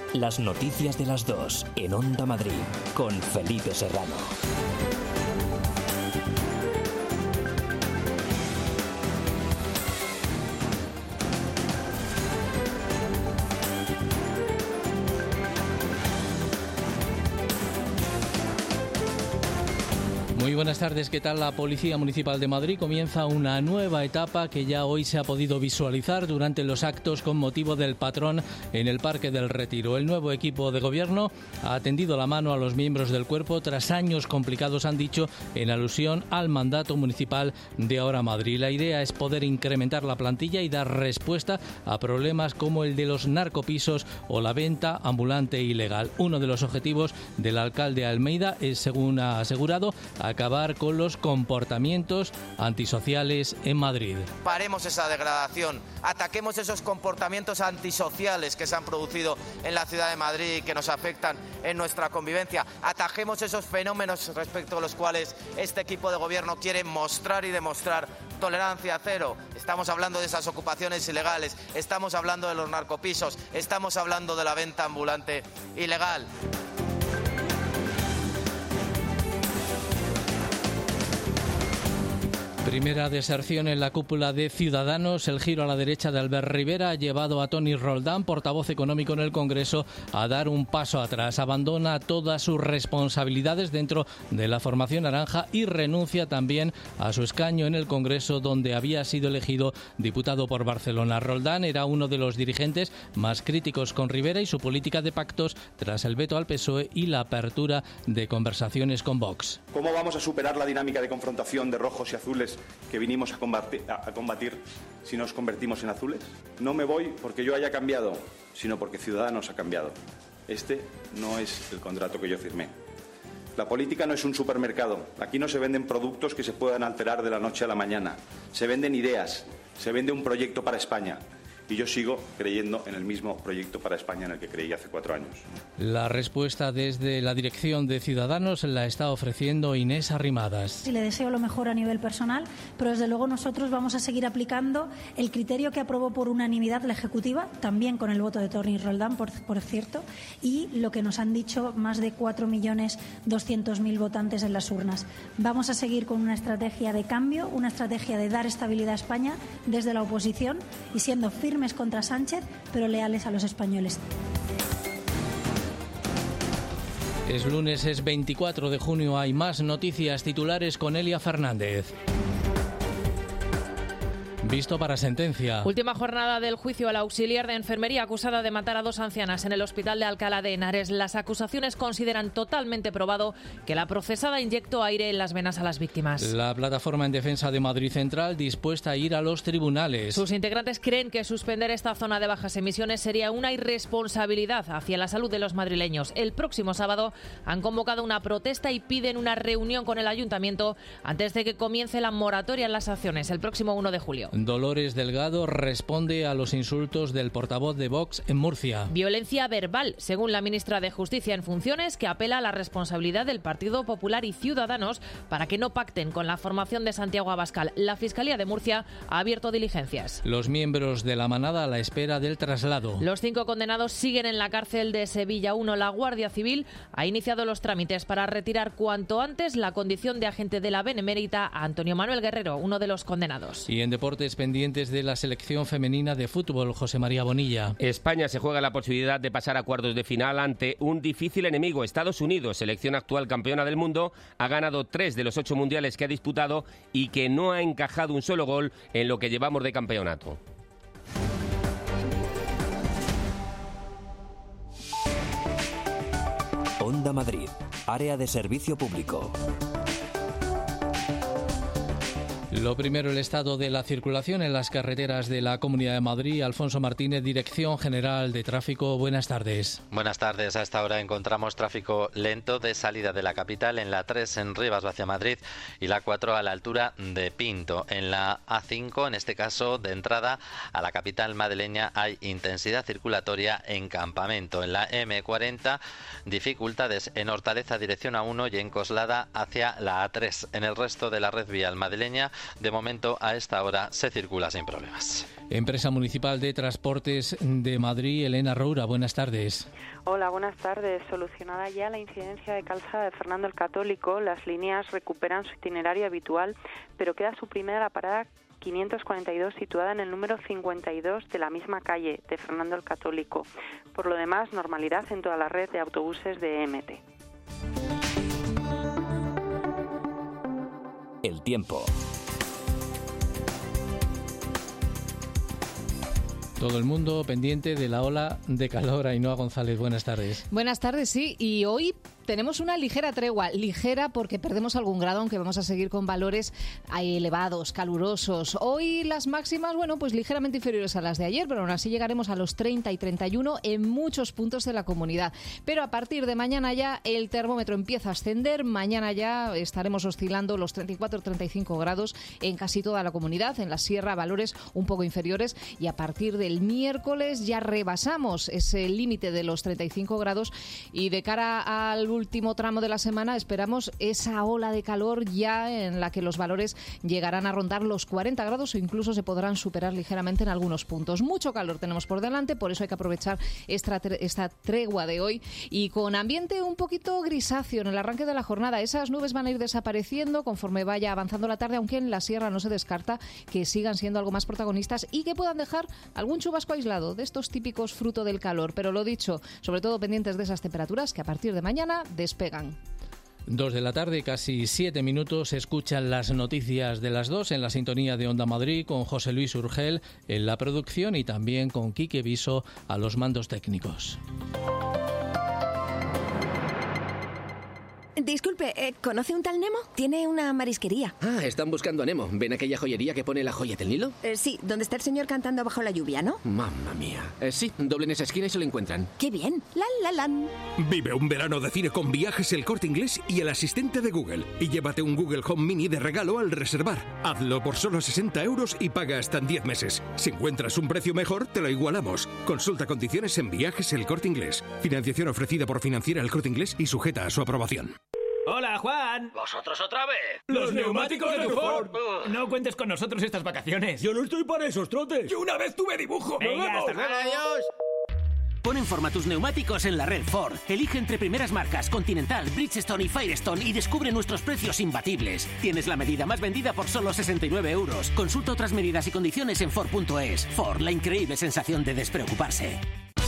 Las noticias de las 2 en Onda Madrid con Felipe Serrano. Muy buenas tardes, ¿qué tal? La Policía Municipal de Madrid comienza una nueva etapa que ya hoy se ha podido visualizar durante los actos con motivo del patrón en el Parque del Retiro. El nuevo equipo de gobierno ha tendido la mano a los miembros del cuerpo tras años complicados, han dicho, en alusión al mandato municipal de Ahora Madrid. La idea es poder incrementar la plantilla y dar respuesta a problemas como el de los narcopisos o la venta ambulante ilegal. Uno de los objetivos del alcalde Almeida es, según ha asegurado, acabar con los comportamientos antisociales en Madrid. Paremos esa degradación, ataquemos esos comportamientos antisociales que se han producido en la ciudad de Madrid y que nos afectan en nuestra convivencia. Atajemos esos fenómenos respecto a los cuales este equipo de gobierno quiere mostrar y demostrar tolerancia cero. Estamos hablando de esas ocupaciones ilegales, estamos hablando de los narcopisos, estamos hablando de la venta ambulante ilegal. Primera deserción en la cúpula de Ciudadanos. El giro a la derecha de Albert Rivera ha llevado a Toni Roldán, portavoz económico en el Congreso, a dar un paso atrás. Abandona todas sus responsabilidades dentro de la formación naranja y renuncia también a su escaño en el Congreso, donde había sido elegido diputado por Barcelona. Roldán era uno de los dirigentes más críticos con Rivera y su política de pactos tras el veto al PSOE y la apertura de conversaciones con Vox. ¿Cómo vamos a superar la dinámica de confrontación de rojos y azules que vinimos a combatir si nos convertimos en azules? No me voy porque yo haya cambiado, sino porque Ciudadanos ha cambiado. Este no es el contrato que yo firmé. La política no es un supermercado. Aquí no se venden productos que se puedan alterar de la noche a la mañana. Se venden ideas, se vende un proyecto para España. Y yo sigo creyendo en el mismo proyecto para España en el que creí hace 4 años. La respuesta desde la dirección de Ciudadanos la está ofreciendo Inés Arrimadas. Y le deseo lo mejor a nivel personal, pero desde luego nosotros vamos a seguir aplicando el criterio que aprobó por unanimidad la Ejecutiva, también con el voto de Toni Roldán, por cierto, y lo que nos han dicho más de 4.200.000 votantes en las urnas. Vamos a seguir con una estrategia de cambio, una estrategia de dar estabilidad a España desde la oposición y siendo firmes contra Sánchez, pero leales a los españoles. Es lunes, es 24 de junio. Hay más noticias titulares con Elia Fernández. Visto para sentencia. Última jornada del juicio a la auxiliar de enfermería acusada de matar a 2 ancianas en el hospital de Alcalá de Henares. Las acusaciones consideran totalmente probado que la procesada inyectó aire en las venas a las víctimas. La plataforma en defensa de Madrid Central dispuesta a ir a los tribunales. Sus integrantes creen que suspender esta zona de bajas emisiones sería una irresponsabilidad hacia la salud de los madrileños. El próximo sábado han convocado una protesta y piden una reunión con el ayuntamiento antes de que comience la moratoria en las acciones el próximo 1 de julio. Dolores Delgado responde a los insultos del portavoz de Vox en Murcia. Violencia verbal, según la ministra de Justicia en funciones, que apela a la responsabilidad del Partido Popular y Ciudadanos para que no pacten con la formación de Santiago Abascal. La Fiscalía de Murcia ha abierto diligencias. Los miembros de la manada a la espera del traslado. Los 5 condenados siguen en la cárcel de Sevilla 1. La Guardia Civil ha iniciado los trámites para retirar cuanto antes la condición de agente de la Benemérita a Antonio Manuel Guerrero, uno de los condenados. Y en deportes, pendientes de la selección femenina de fútbol, José María Bonilla. España se juega la posibilidad de pasar a cuartos de final ante un difícil enemigo, Estados Unidos, selección actual campeona del mundo, ha ganado 3 de los 8 mundiales que ha disputado y que no ha encajado un solo gol en lo que llevamos de campeonato. Onda Madrid, área de servicio público. Lo primero, el estado de la circulación en las carreteras de la Comunidad de Madrid. Alfonso Martínez, Dirección General de Tráfico. Buenas tardes. Buenas tardes. A esta hora encontramos tráfico lento de salida de la capital en la 3 en Rivas hacia Madrid y la 4 a la altura de Pinto. En la A5, en este caso de entrada a la capital madrileña, hay intensidad circulatoria en Campamento. En la M40, dificultades en Hortaleza dirección A1 y en Coslada hacia la A3. En el resto de la red vial madrileña, De momento, a esta hora se circula sin problemas. Empresa Municipal de Transportes de Madrid, Elena Roura, buenas tardes. Hola, buenas tardes. Solucionada ya la incidencia de calzada de Fernando el Católico, las líneas recuperan su itinerario habitual, pero queda suprimida la parada 542 situada en el número 52 de la misma calle de Fernando el Católico. Por lo demás, normalidad en toda la red de autobuses de EMT. El tiempo. Todo el mundo pendiente de la ola de calor. Ainhoa González, buenas tardes. Buenas tardes, sí. Y hoy tenemos una ligera tregua. Ligera porque perdemos algún grado, aunque vamos a seguir con valores elevados, calurosos. Hoy las máximas, pues ligeramente inferiores a las de ayer, pero aún así llegaremos a los 30 y 31 en muchos puntos de la comunidad. Pero a partir de mañana ya el termómetro empieza a ascender. Mañana ya estaremos oscilando los 34-35 grados en casi toda la comunidad. En la sierra valores un poco inferiores, y a partir del miércoles ya rebasamos ese límite de los 35 grados, y de cara al último tramo de la semana esperamos esa ola de calor ya en la que los valores llegarán a rondar los 40 grados o incluso se podrán superar ligeramente en algunos puntos. Mucho calor tenemos por delante, por eso hay que aprovechar esta tregua de hoy, y con ambiente un poquito grisáceo en el arranque de la jornada. Esas nubes van a ir desapareciendo conforme vaya avanzando la tarde, aunque en la sierra no se descarta que sigan siendo algo más protagonistas y que puedan dejar algún chubasco aislado de estos típicos fruto del calor. Pero lo dicho, sobre todo pendientes de esas temperaturas que a partir de mañana despegan. 2 de la tarde, casi 7 minutos. Escuchan las noticias de las 2 en la sintonía de Onda Madrid, con José Luis Urgel en la producción y también con Quique Viso a los mandos técnicos. Disculpe, ¿conoce un tal Nemo? Tiene una marisquería. Ah, están buscando a Nemo. ¿Ven aquella joyería que pone la joya del Nilo? Sí, donde está el señor cantando bajo la lluvia, ¿no? Mamma mía. Sí, doblen esa esquina y se lo encuentran. ¡Qué bien! ¡Lan! Vive un verano de cine con Viajes El Corte Inglés y el asistente de Google. Y llévate un Google Home Mini de regalo al reservar. Hazlo por solo 60 € y paga hasta en 10 meses. Si encuentras un precio mejor, te lo igualamos. Consulta condiciones en Viajes El Corte Inglés. Financiación ofrecida por Financiera El Corte Inglés y sujeta a su aprobación. ¡Hola, Juan! ¿Vosotros otra vez? ¡Los neumáticos de tu Ford! No cuentes con nosotros estas vacaciones. Yo no estoy para esos trotes. ¡Yo una vez tuve dibujo! ¡Venga, hasta luego! ¡Adiós! Pon en forma tus neumáticos en la red Ford. Elige entre primeras marcas Continental, Bridgestone y Firestone y descubre nuestros precios imbatibles. Tienes la medida más vendida por solo 69 €. Consulta otras medidas y condiciones en Ford.es. Ford, la increíble sensación de despreocuparse.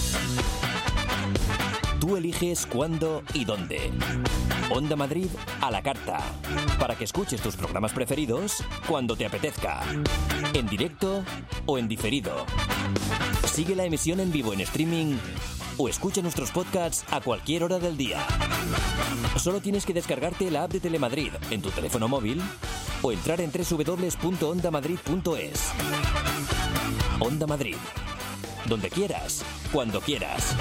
Tú eliges cuándo y dónde. Onda Madrid a la carta. Para que escuches tus programas preferidos cuando te apetezca. En directo o en diferido. Sigue la emisión en vivo en streaming o escucha nuestros podcasts a cualquier hora del día. Solo tienes que descargarte la app de Telemadrid en tu teléfono móvil o entrar en www.ondamadrid.es. Onda Madrid. Donde quieras, cuando quieras.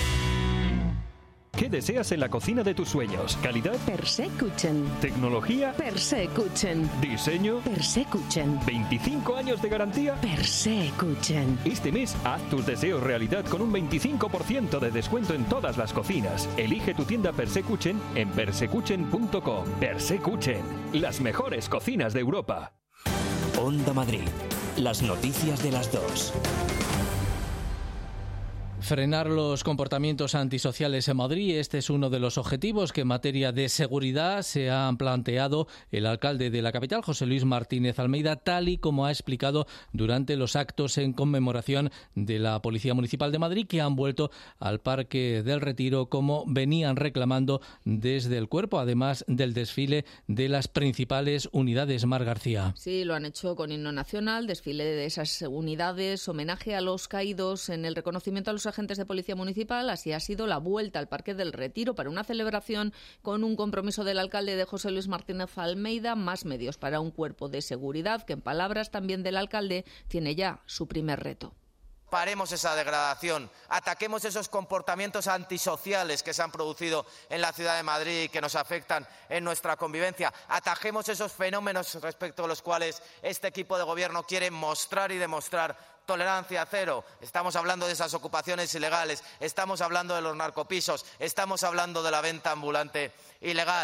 ¿Qué deseas en la cocina de tus sueños? ¿Calidad? Persekuchen. ¿Tecnología? Persekuchen. ¿Diseño? Persekuchen. ¿25 años de garantía? Persekuchen. Este mes haz tus deseos realidad con un 25% de descuento en todas las cocinas. Elige tu tienda Persekuchen en persekuchen.com. Persekuchen, las mejores cocinas de Europa. Onda Madrid. Las noticias de las 2. Frenar los comportamientos antisociales en Madrid. Este es uno de los objetivos que en materia de seguridad se han planteado el alcalde de la capital, José Luis Martínez Almeida, tal y como ha explicado durante los actos en conmemoración de la Policía Municipal de Madrid, que han vuelto al Parque del Retiro como venían reclamando desde el cuerpo, además del desfile de las principales unidades. Mar García. Sí, lo han hecho con himno nacional, desfile de esas unidades, homenaje a los caídos en el reconocimiento a los agentes de Policía Municipal. Así ha sido la vuelta al Parque del Retiro para una celebración con un compromiso del alcalde de José Luis Martínez Almeida, más medios para un cuerpo de seguridad que, en palabras también del alcalde, tiene ya su primer reto. Paremos esa degradación, ataquemos esos comportamientos antisociales que se han producido en la ciudad de Madrid y que nos afectan en nuestra convivencia, atajemos esos fenómenos respecto a los cuales este equipo de gobierno quiere mostrar y demostrar tolerancia cero. Estamos hablando de esas ocupaciones ilegales, estamos hablando de los narcopisos, estamos hablando de la venta ambulante ilegal.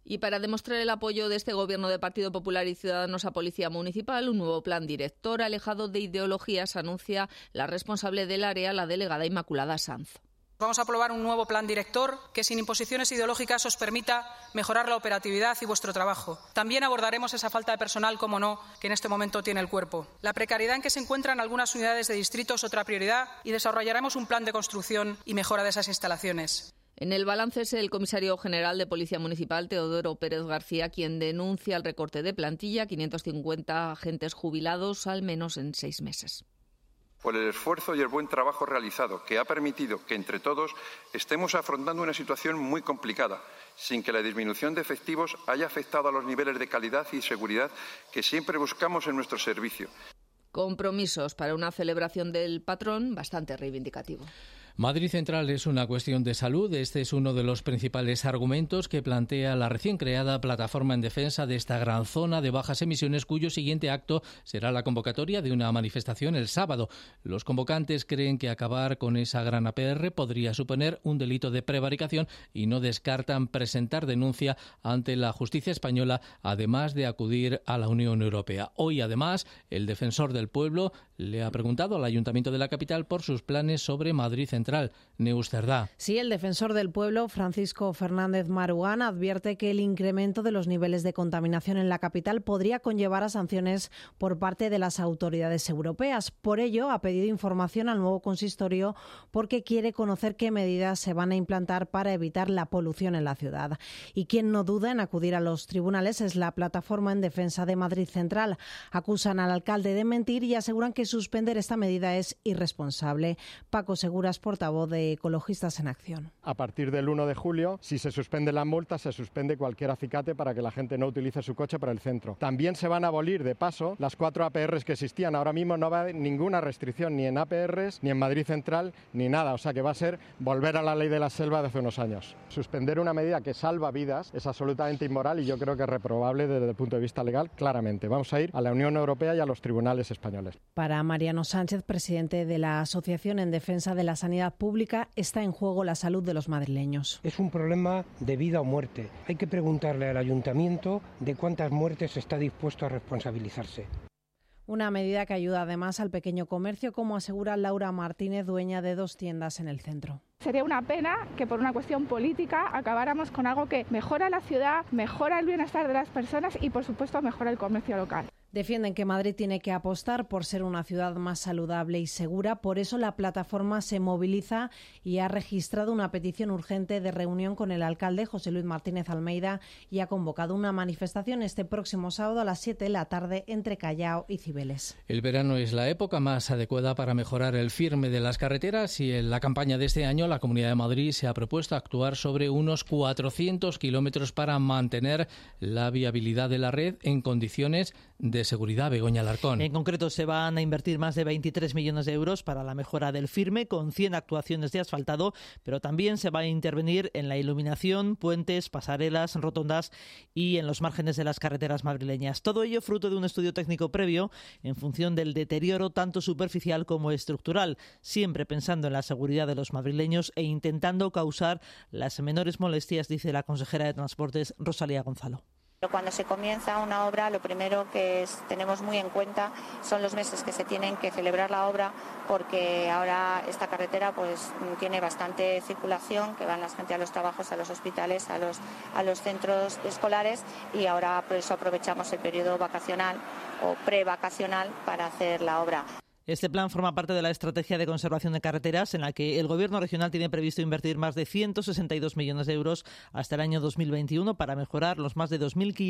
Y para demostrar el apoyo de este Gobierno de Partido Popular y Ciudadanos a Policía Municipal, un nuevo plan director alejado de ideologías anuncia la responsable del área, la delegada Inmaculada Sanz. Vamos a aprobar un nuevo plan director que sin imposiciones ideológicas os permita mejorar la operatividad y vuestro trabajo. También abordaremos esa falta de personal, como no, que en este momento tiene el cuerpo. La precariedad en que se encuentran algunas unidades de distrito es otra prioridad y desarrollaremos un plan de construcción y mejora de esas instalaciones. En el balance es el comisario general de Policía Municipal, Teodoro Pérez García, quien denuncia el recorte de plantilla, 550 agentes jubilados al menos en 6 meses. Por el esfuerzo y el buen trabajo realizado, que ha permitido que entre todos estemos afrontando una situación muy complicada, sin que la disminución de efectivos haya afectado a los niveles de calidad y seguridad que siempre buscamos en nuestro servicio. Compromisos para una celebración del patrón bastante reivindicativo. Madrid Central es una cuestión de salud. Este es uno de los principales argumentos que plantea la recién creada plataforma en defensa de esta gran zona de bajas emisiones, cuyo siguiente acto será la convocatoria de una manifestación el sábado. Los convocantes creen que acabar con esa gran APR podría suponer un delito de prevaricación y no descartan presentar denuncia ante la justicia española, además de acudir a la Unión Europea. Hoy, además, el defensor del pueblo le ha preguntado al Ayuntamiento de la capital por sus planes sobre Madrid Central. Neus Cerdá. Sí, el defensor del pueblo, Francisco Fernández Marugán, advierte que el incremento de los niveles de contaminación en la capital podría conllevar a sanciones por parte de las autoridades europeas. Por ello, ha pedido información al nuevo consistorio porque quiere conocer qué medidas se van a implantar para evitar la polución en la ciudad. Y quien no duda en acudir a los tribunales es la plataforma en defensa de Madrid Central. Acusan al alcalde de mentir y aseguran que suspender esta medida es irresponsable. Paco Seguras, portavoz de Ecologistas en Acción. A partir del 1 de julio, si se suspende la multa, se suspende cualquier acicate para que la gente no utilice su coche para el centro. También se van a abolir, de paso, las 4 APRs que existían. Ahora mismo no va a haber ninguna restricción ni en APRs, ni en Madrid Central, ni nada. O sea que va a ser volver a la ley de la selva de hace unos años. Suspender una medida que salva vidas es absolutamente inmoral y yo creo que es reprobable desde el punto de vista legal, claramente. Vamos a ir a la Unión Europea y a los tribunales españoles. Para Mariano Sánchez, presidente de la Asociación en Defensa de la Sanidad Pública, está en juego la salud de los madrileños. Es un problema de vida o muerte. Hay que preguntarle al ayuntamiento de cuántas muertes está dispuesto a responsabilizarse. Una medida que ayuda además al pequeño comercio, como asegura Laura Martínez, dueña de 2 tiendas en el centro. Sería una pena que por una cuestión política acabáramos con algo que mejora la ciudad, mejora el bienestar de las personas y, por supuesto, mejora el comercio local. Defienden que Madrid tiene que apostar por ser una ciudad más saludable y segura. Por eso la plataforma se moviliza y ha registrado una petición urgente de reunión con el alcalde José Luis Martínez Almeida y ha convocado una manifestación este próximo sábado a las 7 de la tarde entre Callao y Cibeles. El verano es la época más adecuada para mejorar el firme de las carreteras y en la campaña de este año la Comunidad de Madrid se ha propuesto actuar sobre unos 400 kilómetros para mantener la viabilidad de la red en condiciones de seguridad. Begoña Alarcón. En concreto, se van a invertir más de 23 millones de euros para la mejora del firme, con 100 actuaciones de asfaltado, pero también se va a intervenir en la iluminación, puentes, pasarelas, rotondas y en los márgenes de las carreteras madrileñas. Todo ello fruto de un estudio técnico previo en función del deterioro tanto superficial como estructural, siempre pensando en la seguridad de los madrileños e intentando causar las menores molestias, dice la consejera de Transportes, Rosalía Gonzalo. Cuando se comienza una obra, lo primero que tenemos muy en cuenta son los meses que se tienen que celebrar la obra, porque ahora esta carretera pues tiene bastante circulación, que van la gente a los trabajos, a los hospitales, a los centros escolares, y ahora por eso aprovechamos el periodo vacacional o prevacacional para hacer la obra. Este plan forma parte de la estrategia de conservación de carreteras en la que el Gobierno regional tiene previsto invertir más de 162 millones de euros hasta el año 2021 para mejorar los más de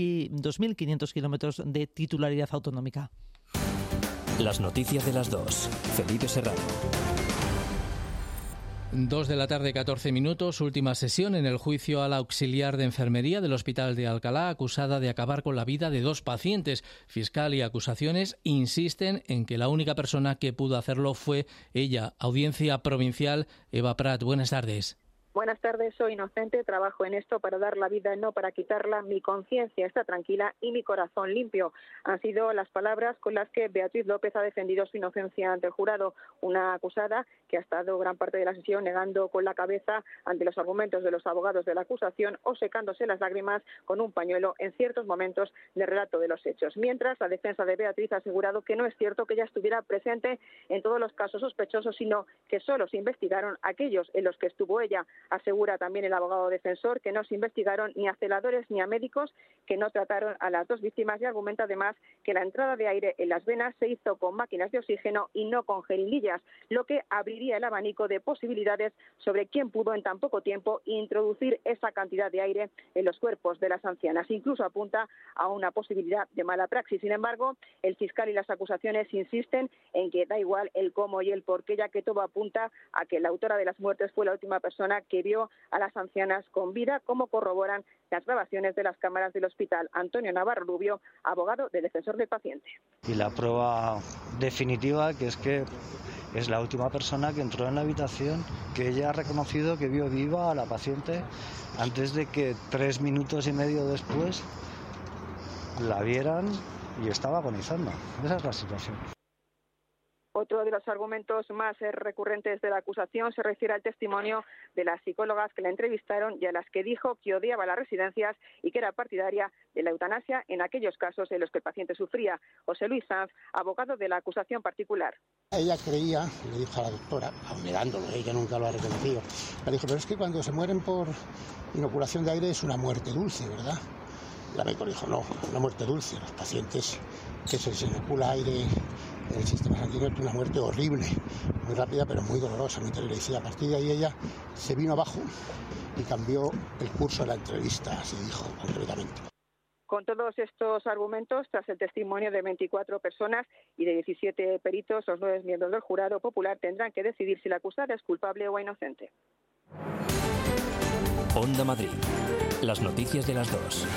2.500 kilómetros de titularidad autonómica. Las noticias de las 2. Felipe Serrano. 2 de la tarde, 14 minutos, última sesión en el juicio a la auxiliar de enfermería del Hospital de Alcalá, acusada de acabar con la vida de 2 pacientes. Fiscal y acusaciones insisten en que la única persona que pudo hacerlo fue ella. Audiencia provincial, Eva Prat, buenas tardes. Buenas tardes, soy inocente, trabajo en esto para dar la vida, no para quitarla. Mi conciencia está tranquila y mi corazón limpio. Han sido las palabras con las que Beatriz López ha defendido su inocencia ante el jurado. Una acusada que ha estado gran parte de la sesión negando con la cabeza ante los argumentos de los abogados de la acusación o secándose las lágrimas con un pañuelo en ciertos momentos del relato de los hechos. Mientras, la defensa de Beatriz ha asegurado que no es cierto que ella estuviera presente en todos los casos sospechosos, sino que solo se investigaron aquellos en los que estuvo ella. Asegura también el abogado defensor que no se investigaron ni a celadores ni a médicos que no trataron a las dos víctimas y argumenta además que la entrada de aire en las venas se hizo con máquinas de oxígeno y no con jeringuillas, lo que abriría el abanico de posibilidades sobre quién pudo en tan poco tiempo introducir esa cantidad de aire en los cuerpos de las ancianas. Incluso apunta a una posibilidad de mala praxis. Sin embargo, el fiscal y las acusaciones insisten en que da igual el cómo y el por qué, ya que todo apunta a que la autora de las muertes fue la última persona que vio a las ancianas con vida, como corroboran las grabaciones de las cámaras del hospital. Antonio Navarro Rubio, abogado del defensor del paciente. Y la prueba definitiva que es la última persona que entró en la habitación, que ella ha reconocido que vio viva a la paciente antes de que 3 minutos y medio después la vieran y estaba agonizando. Esa es la situación. Otro de los argumentos más recurrentes de la acusación se refiere al testimonio de las psicólogas que la entrevistaron y a las que dijo que odiaba las residencias y que era partidaria de la eutanasia en aquellos casos en los que el paciente sufría. José Luis Sanz, abogado de la acusación particular. Ella creía, le dijo a la doctora, aun negándolo, ella nunca lo ha reconocido, le dijo, pero es que cuando se mueren por inoculación de aire es una muerte dulce, ¿verdad? La médico le dijo, no, una muerte dulce. Los pacientes que se les inocula aire en el sistema sanguíneo tienen una muerte horrible, muy rápida pero muy dolorosa, muy televisiva. A partir de ahí ella se vino abajo y cambió el curso de la entrevista, así dijo concretamente. Con todos estos argumentos, tras el testimonio de 24 personas y de 17 peritos, los 9 miembros del jurado popular tendrán que decidir si la acusada es culpable o inocente. Onda Madrid. Las noticias de las 2.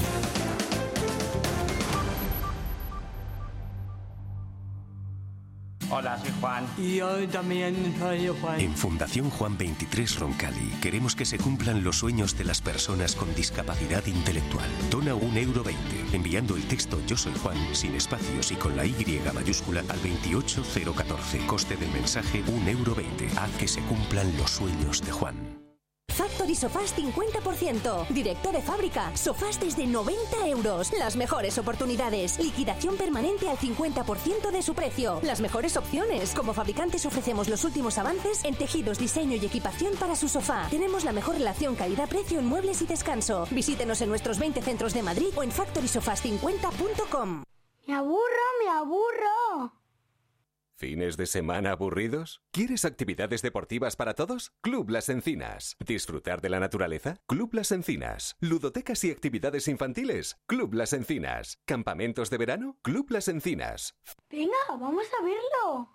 Hola, soy Juan. Y yo también soy Juan. En Fundación Juan 23 Roncali queremos que se cumplan los sueños de las personas con discapacidad intelectual. Dona €1 enviando el texto Yo soy Juan sin espacios y con la Y mayúscula al 28014. Coste del mensaje €1. Haz que se cumplan los sueños de Juan. Factory Sofás 50%. Directo de fábrica. Sofás desde 90 euros. Las mejores oportunidades. Liquidación permanente al 50% de su precio. Las mejores opciones. Como fabricantes ofrecemos los últimos avances en tejidos, diseño y equipación para su sofá. Tenemos la mejor relación calidad-precio en muebles y descanso. Visítenos en nuestros 20 centros de Madrid o en factorysofas50.com. Me aburro. ¿Fines de semana aburridos? ¿Quieres actividades deportivas para todos? Club Las Encinas. ¿Disfrutar de la naturaleza? Club Las Encinas. ¿Ludotecas y actividades infantiles? Club Las Encinas. ¿Campamentos de verano? Club Las Encinas. Venga, vamos a verlo.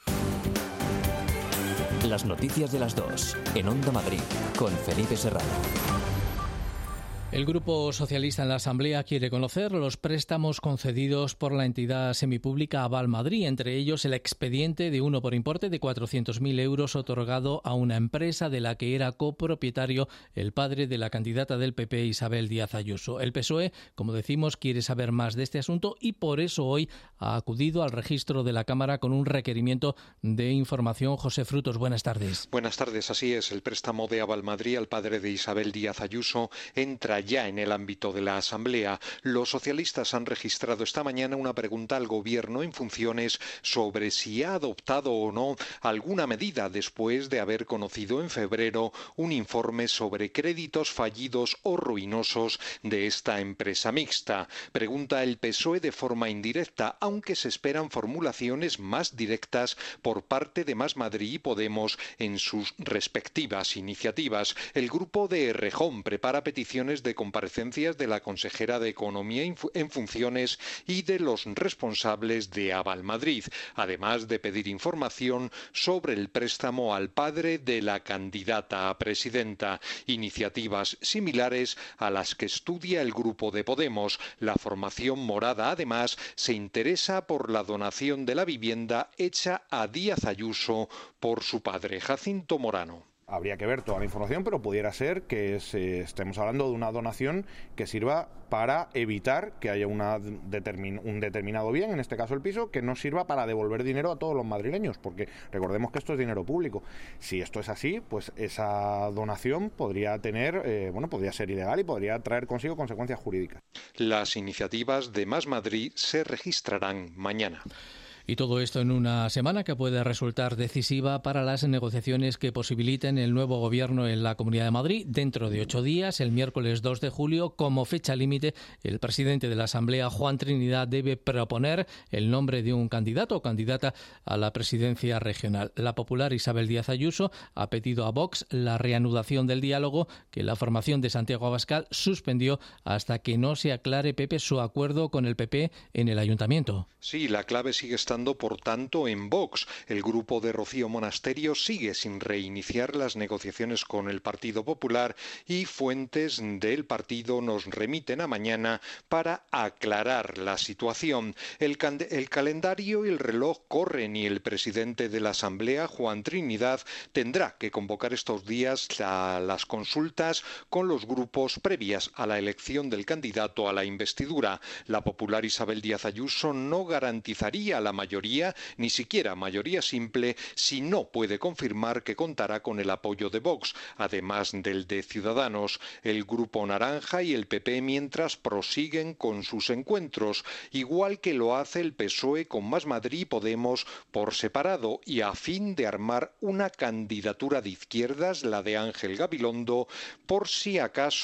Las noticias de las 2 en Onda Madrid con Felipe Serrano. El Grupo Socialista en la Asamblea quiere conocer los préstamos concedidos por la entidad semipública Aval Madrid, entre ellos el expediente de uno por importe de 400.000 euros otorgado a una empresa de la que era copropietario el padre de la candidata del PP, Isabel Díaz Ayuso. El PSOE, como decimos, quiere saber más de este asunto y por eso hoy ha acudido al registro de la Cámara con un requerimiento de información. José Frutos, buenas tardes. Buenas tardes, así es. El préstamo de Aval Madrid al padre de Isabel Díaz Ayuso entra ya en el ámbito de la Asamblea. Los socialistas han registrado esta mañana una pregunta al Gobierno en funciones sobre si ha adoptado o no alguna medida después de haber conocido en febrero un informe sobre créditos fallidos o ruinosos de esta empresa mixta. Pregunta el PSOE de forma indirecta, aunque se esperan formulaciones más directas por parte de Más Madrid y Podemos en sus respectivas iniciativas. El grupo de Errejón prepara peticiones de comparecencias de la consejera de Economía en funciones y de los responsables de Aval Madrid, además de pedir información sobre el préstamo al padre de la candidata a presidenta. Iniciativas similares a las que estudia el grupo de Podemos. La formación morada, además, se interesa por la donación de la vivienda hecha a Díaz Ayuso por su padre, Jacinto Morano. Habría que ver toda la información, pero pudiera ser que estemos hablando de una donación que sirva para evitar que haya un determinado bien, en este caso el piso, que no sirva para devolver dinero a todos los madrileños, porque recordemos que esto es dinero público. Si esto es así, pues esa donación podría podría ser ilegal y podría traer consigo consecuencias jurídicas. Las iniciativas de Más Madrid se registrarán mañana. Y todo esto en una semana que puede resultar decisiva para las negociaciones que posibiliten el nuevo gobierno en la Comunidad de Madrid. Dentro de 8 días, el miércoles 2 de julio, como fecha límite, el presidente de la Asamblea, Juan Trinidad, debe proponer el nombre de un candidato o candidata a la presidencia regional. La popular Isabel Díaz Ayuso ha pedido a Vox la reanudación del diálogo que la formación de Santiago Abascal suspendió hasta que no se aclare, Pepe, su acuerdo con el PP en el ayuntamiento. Sí, la clave sigue estando, por tanto, en Vox. El grupo de Rocío Monasterio sigue sin reiniciar las negociaciones con el Partido Popular y fuentes del partido nos remiten a mañana para aclarar la situación. El calendario y el reloj corren y el presidente de la Asamblea, Juan Trinidad, tendrá que convocar estos días las consultas con los grupos previas a la elección del candidato a la investidura. La popular Isabel Díaz Ayuso no garantizaría la mayoría, ni siquiera mayoría simple, si no puede confirmar que contará con el apoyo de Vox, además del de Ciudadanos. El Grupo Naranja y el PP mientras prosiguen con sus encuentros, igual que lo hace el PSOE con Más Madrid y Podemos por separado, y a fin de armar una candidatura de izquierdas, la de Ángel Gabilondo, por si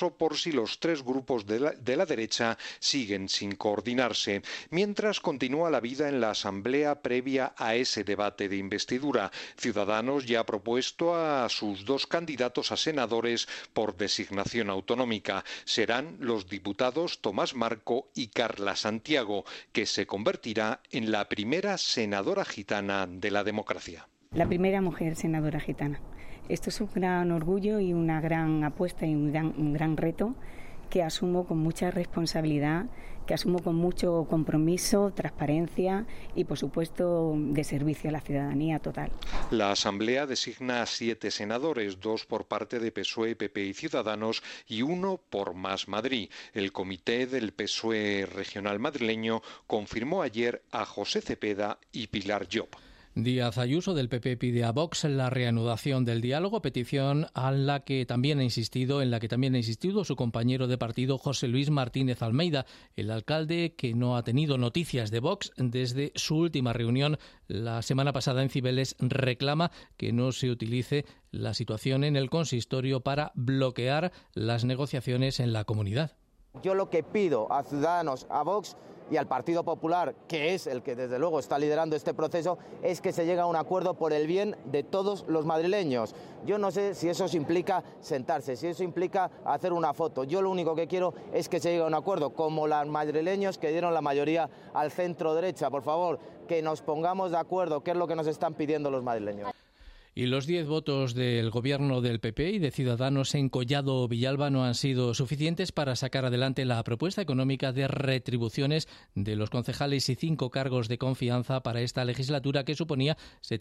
los tres grupos de la derecha siguen sin coordinarse. Mientras continúa la vida en la Asamblea previa a ese debate de investidura. Ciudadanos ya ha propuesto a sus 2 candidatos a senadores por designación autonómica. Serán los diputados Tomás Marco y Carla Santiago, que se convertirá en la primera senadora gitana de la democracia. La primera mujer senadora gitana. Esto es un gran orgullo y una gran apuesta y un gran reto que asumo con mucha responsabilidad, que asumo con mucho compromiso, transparencia y, por supuesto, de servicio a la ciudadanía total. La Asamblea designa a 7 senadores, 2 por parte de PSOE, PP y Ciudadanos y 1 por Más Madrid. El comité del PSOE regional madrileño confirmó ayer a José Cepeda y Pilar Llop. Díaz Ayuso del PP pide a Vox la reanudación del diálogo, petición en la que también ha insistido su compañero de partido José Luis Martínez Almeida, el alcalde que no ha tenido noticias de Vox desde su última reunión la semana pasada en Cibeles. Reclama que no se utilice la situación en el consistorio para bloquear las negociaciones en la comunidad. Yo lo que pido a Ciudadanos, a Vox y al Partido Popular, que es el que desde luego está liderando este proceso, es que se llegue a un acuerdo por el bien de todos los madrileños. Yo no sé si eso implica sentarse, si eso implica hacer una foto. Yo lo único que quiero es que se llegue a un acuerdo, como los madrileños que dieron la mayoría al centro derecha. Por favor, que nos pongamos de acuerdo, qué es lo que nos están pidiendo los madrileños. Y los 10 votos del gobierno del PP y de Ciudadanos en Collado Villalba no han sido suficientes para sacar adelante la propuesta económica de retribuciones de los concejales y 5 cargos de confianza para esta legislatura, que suponía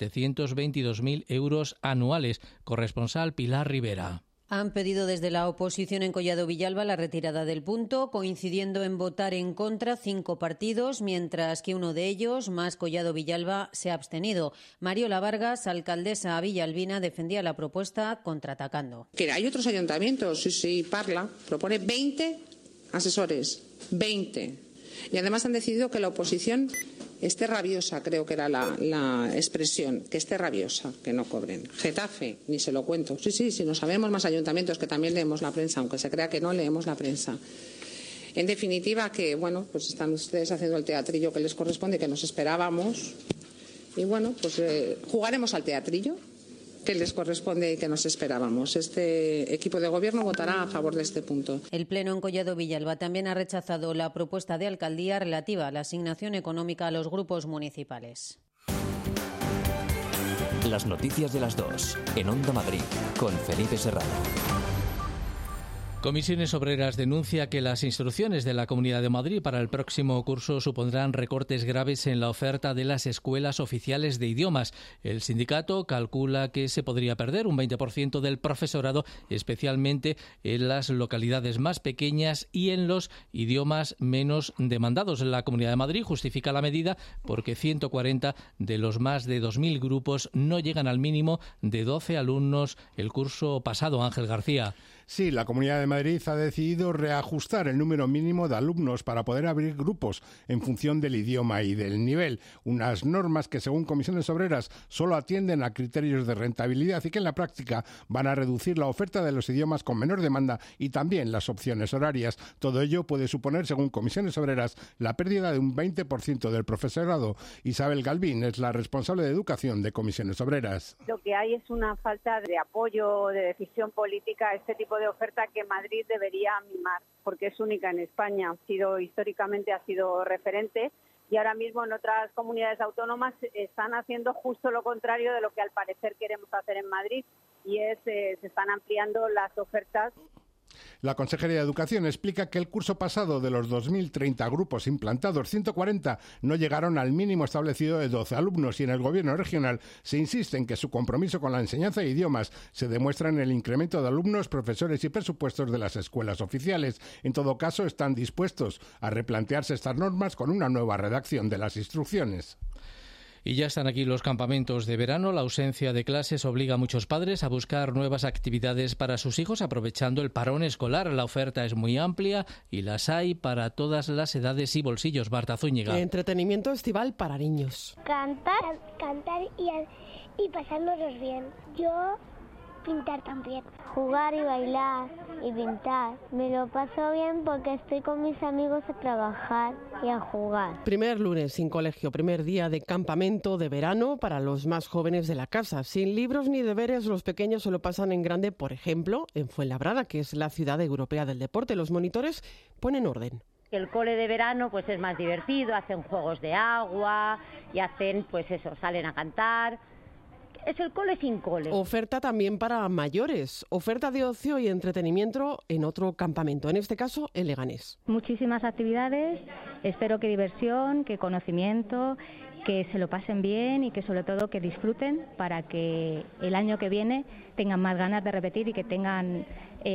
722.000 euros anuales. Corresponsal Pilar Rivera. Han pedido desde la oposición en Collado Villalba la retirada del punto, coincidiendo en votar en contra 5 partidos, mientras que uno de ellos, Más Collado Villalba, se ha abstenido. Mariola Vargas, alcaldesa villalbina, defendía la propuesta contraatacando. Que hay otros ayuntamientos, sí, Parla propone 20 asesores, 20. Y además han decidido que la oposición esté rabiosa, creo que era la expresión, que esté rabiosa, que no cobren. Getafe, ni se lo cuento. Sí, no sabemos más ayuntamientos que también leemos la prensa, aunque se crea que no leemos la prensa. En definitiva, que bueno, pues están ustedes haciendo el teatrillo que les corresponde, que nos esperábamos. Y bueno, pues jugaremos al teatrillo que les corresponde y que nos esperábamos. Este equipo de gobierno votará a favor de este punto. El Pleno en Collado Villalba también ha rechazado la propuesta de alcaldía relativa a la asignación económica a los grupos municipales. Las noticias de las 2 en Onda Madrid con Felipe Serrano. Comisiones Obreras denuncia que las instrucciones de la Comunidad de Madrid para el próximo curso supondrán recortes graves en la oferta de las escuelas oficiales de idiomas. El sindicato calcula que se podría perder un 20% del profesorado, especialmente en las localidades más pequeñas y en los idiomas menos demandados. La Comunidad de Madrid justifica la medida porque 140 de los más de 2.000 grupos no llegan al mínimo de 12 alumnos el curso pasado. Ángel García. Sí, la Comunidad de Madrid ha decidido reajustar el número mínimo de alumnos para poder abrir grupos en función del idioma y del nivel. Unas normas que, según Comisiones Obreras, solo atienden a criterios de rentabilidad y que en la práctica van a reducir la oferta de los idiomas con menor demanda y también las opciones horarias. Todo ello puede suponer, según Comisiones Obreras, la pérdida de un 20% del profesorado. Isabel Galvín es la responsable de Educación de Comisiones Obreras. Lo que hay es una falta de apoyo, de decisión política a este tipo de oferta que Madrid debería mimar, porque es única en España, históricamente ha sido referente y ahora mismo en otras comunidades autónomas están haciendo justo lo contrario de lo que al parecer queremos hacer en Madrid y se están ampliando las ofertas. La Consejería de Educación explica que el curso pasado, de los 2.030 grupos implantados, 140 no llegaron al mínimo establecido de 12 alumnos y en el Gobierno regional se insiste en que su compromiso con la enseñanza de idiomas se demuestra en el incremento de alumnos, profesores y presupuestos de las escuelas oficiales. En todo caso, están dispuestos a replantearse estas normas con una nueva redacción de las instrucciones. Y ya están aquí los campamentos de verano. La ausencia de clases obliga a muchos padres a buscar nuevas actividades para sus hijos aprovechando el parón escolar. La oferta es muy amplia y las hay para todas las edades y bolsillos. Marta Zúñiga. Entretenimiento estival para niños. Cantar y pasárnoslos bien. Yo pintar también. Jugar y bailar y pintar. Me lo paso bien porque estoy con mis amigos a trabajar y a jugar. Primer lunes sin colegio, primer día de campamento de verano para los más jóvenes de la casa. Sin libros ni deberes, los pequeños se lo pasan en grande, por ejemplo, en Fuenlabrada, que es la ciudad europea del deporte. Los monitores ponen orden. El cole de verano pues es más divertido, hacen juegos de agua y hacen salen a cantar. Es el cole sin cole. Oferta también para mayores, oferta de ocio y entretenimiento en otro campamento, en este caso en Leganés. Muchísimas actividades, espero que diversión, que conocimiento, que se lo pasen bien y que sobre todo que disfruten para que el año que viene tengan más ganas de repetir y que tengan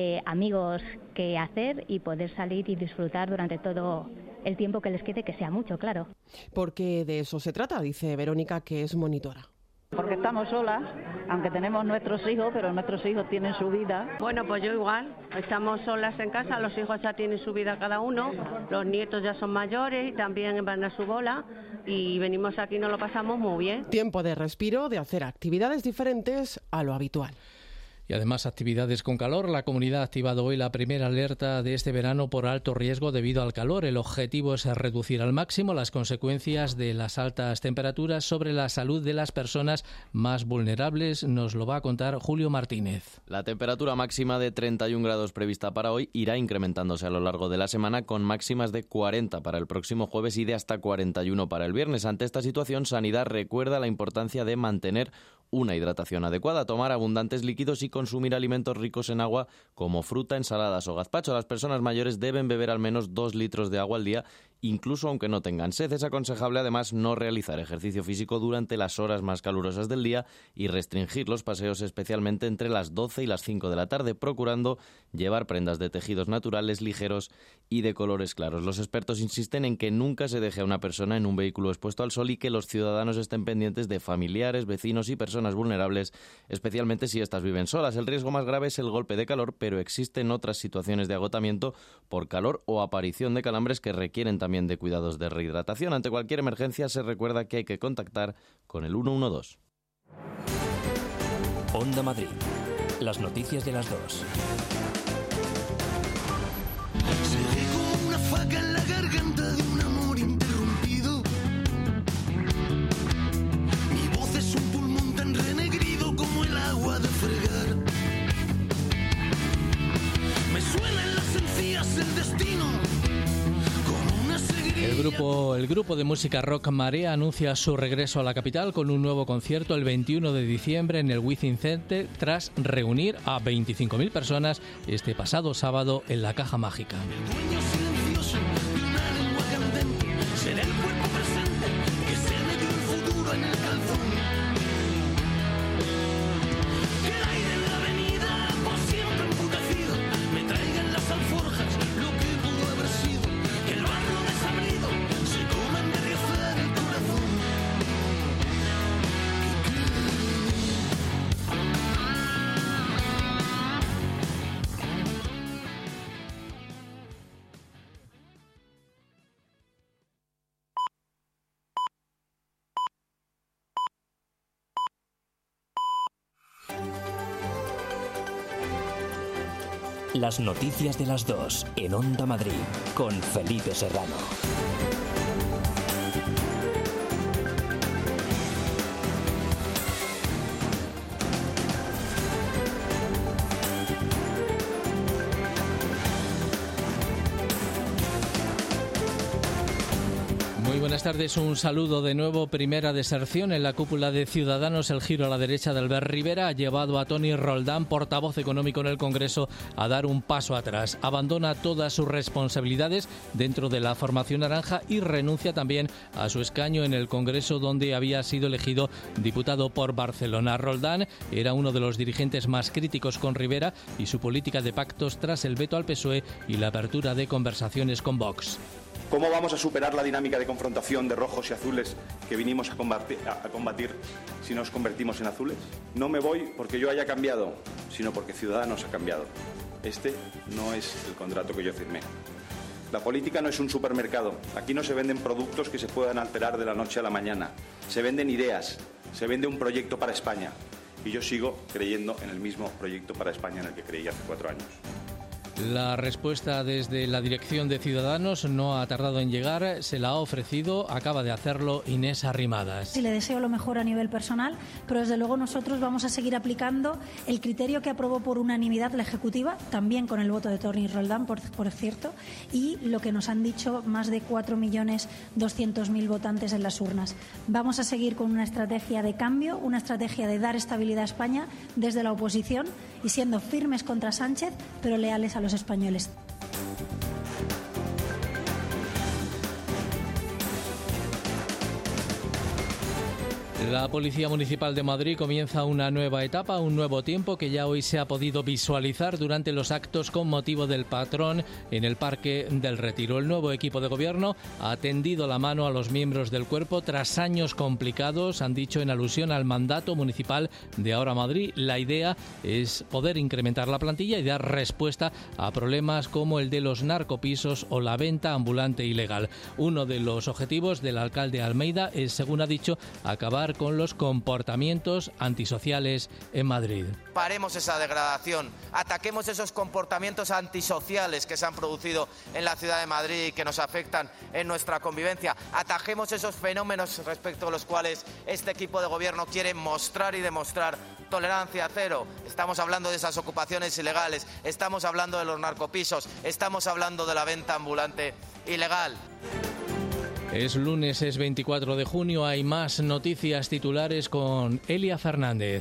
amigos que hacer y poder salir y disfrutar durante todo el tiempo que les quede, que sea mucho, claro. Porque de eso se trata, dice Verónica, que es monitora. Porque estamos solas, aunque tenemos nuestros hijos, pero nuestros hijos tienen su vida. Bueno, pues yo igual, estamos solas en casa, los hijos ya tienen su vida cada uno, los nietos ya son mayores y también van a su bola y venimos aquí y nos lo pasamos muy bien. Tiempo de respiro, de hacer actividades diferentes a lo habitual. Y además actividades con calor. La comunidad ha activado hoy la primera alerta de este verano por alto riesgo debido al calor. El objetivo es reducir al máximo las consecuencias de las altas temperaturas sobre la salud de las personas más vulnerables. Nos lo va a contar Julio Martínez. La temperatura máxima de 31 grados prevista para hoy irá incrementándose a lo largo de la semana con máximas de 40 para el próximo jueves y de hasta 41 para el viernes. Ante esta situación, Sanidad recuerda la importancia de mantener una hidratación adecuada, tomar abundantes líquidos y consumir alimentos ricos en agua como fruta, ensaladas o gazpacho. Las personas mayores deben beber al menos 2 litros de agua al día, incluso aunque no tengan sed. Es aconsejable además no realizar ejercicio físico durante las horas más calurosas del día y restringir los paseos especialmente entre las 12 y las 5 de la tarde, procurando llevar prendas de tejidos naturales, ligeros y de colores claros. Los expertos insisten en que nunca se deje a una persona en un vehículo expuesto al sol y que los ciudadanos estén pendientes de familiares, vecinos y personas vulnerables, especialmente si éstas viven solas. El riesgo más grave es el golpe de calor, pero existen otras situaciones de agotamiento por calor o aparición de calambres que requieren también de cuidados de rehidratación. Ante cualquier emergencia se recuerda que hay que contactar con el 112. Onda Madrid. Las noticias de las 2. Seré como una faca en la garganta de un amor interrumpido. Mi voz es un pulmón tan renegrido como el agua de fregar. Me suena en las encías el destino. El grupo El grupo de música rock Marea anuncia su regreso a la capital con un nuevo concierto el 21 de diciembre en el Wizzing Center tras reunir a 25.000 personas este pasado sábado en la Caja Mágica. Será el cuerpo presente que se me dio el futuro en el calzón. Que el aire en la avenida, por siempre emputecido, me traiga en las alforjas lo que pudo haber sido. Que el barro desabrido se coma en derriozar el corazón. Las noticias de las 2 en Onda Madrid con Felipe Serrano. Muy buenas tardes, un saludo de nuevo. Primera deserción en la cúpula de Ciudadanos. El giro a la derecha de Albert Rivera ha llevado a Toni Roldán, portavoz económico en el Congreso, a dar un paso atrás. Abandona todas sus responsabilidades dentro de la formación naranja y renuncia también a su escaño en el Congreso, donde había sido elegido diputado por Barcelona. Roldán era uno de los dirigentes más críticos con Rivera y su política de pactos tras el veto al PSOE y la apertura de conversaciones con Vox. ¿Cómo vamos a superar la dinámica de confrontación de rojos y azules que vinimos a combatir si nos convertimos en azules? No me voy porque yo haya cambiado, sino porque Ciudadanos ha cambiado. Este no es el contrato que yo firmé. La política no es un supermercado. Aquí no se venden productos que se puedan alterar de la noche a la mañana. Se venden ideas, se vende un proyecto para España. Y yo sigo creyendo en el mismo proyecto para España en el que creí hace 4 años. La respuesta desde la dirección de Ciudadanos no ha tardado en llegar, se la ha ofrecido, acaba de hacerlo Inés Arrimadas. Sí, le deseo lo mejor a nivel personal, pero desde luego nosotros vamos a seguir aplicando el criterio que aprobó por unanimidad la Ejecutiva, también con el voto de Toni Roldán, por cierto, y lo que nos han dicho más de 4.200.000 votantes en las urnas. Vamos a seguir con una estrategia de cambio, una estrategia de dar estabilidad a España desde la oposición y siendo firmes contra Sánchez, pero leales a los españoles. La Policía Municipal de Madrid comienza una nueva etapa, un nuevo tiempo que ya hoy se ha podido visualizar durante los actos con motivo del patrón en el Parque del Retiro. El nuevo equipo de gobierno ha tendido la mano a los miembros del cuerpo tras años complicados, han dicho en alusión al mandato municipal de Ahora Madrid. La idea es poder incrementar la plantilla y dar respuesta a problemas como el de los narcopisos o la venta ambulante ilegal. Uno de los objetivos del alcalde Almeida es, según ha dicho, acabar con los comportamientos antisociales en Madrid. Paremos esa degradación, ataquemos esos comportamientos antisociales que se han producido en la ciudad de Madrid y que nos afectan en nuestra convivencia, atajemos esos fenómenos respecto a los cuales este equipo de gobierno quiere mostrar y demostrar tolerancia cero. Estamos hablando de esas ocupaciones ilegales, estamos hablando de los narcopisos, estamos hablando de la venta ambulante ilegal. Es lunes, es 24 de junio, hay más noticias titulares con Elia Fernández.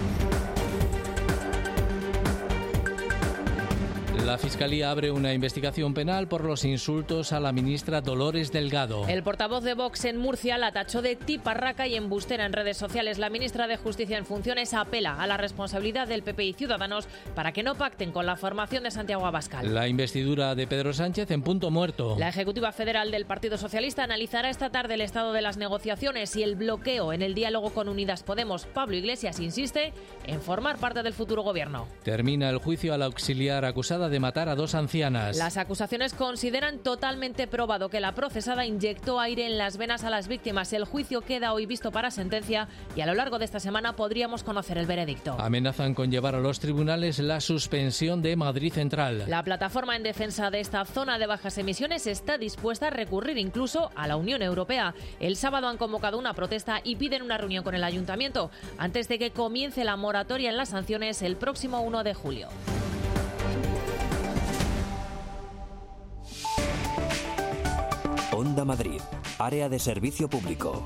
La Fiscalía abre una investigación penal por los insultos a la ministra Dolores Delgado. El portavoz de Vox en Murcia la tachó de tiparraca y embustera en redes sociales. La ministra de Justicia en funciones apela a la responsabilidad del PP y Ciudadanos para que no pacten con la formación de Santiago Abascal. La investidura de Pedro Sánchez en punto muerto. La Ejecutiva Federal del Partido Socialista analizará esta tarde el estado de las negociaciones y el bloqueo en el diálogo con Unidas Podemos. Pablo Iglesias insiste en formar parte del futuro gobierno. Termina el juicio a la auxiliar acusada de matar a 2 ancianas. Las acusaciones consideran totalmente probado que la procesada inyectó aire en las venas a las víctimas. El juicio queda hoy visto para sentencia y a lo largo de esta semana podríamos conocer el veredicto. Amenazan con llevar a los tribunales la suspensión de Madrid Central. La plataforma en defensa de esta zona de bajas emisiones está dispuesta a recurrir incluso a la Unión Europea. El sábado han convocado una protesta y piden una reunión con el ayuntamiento antes de que comience la moratoria en las sanciones el próximo 1 de julio. Onda Onda Madrid, área de servicio público.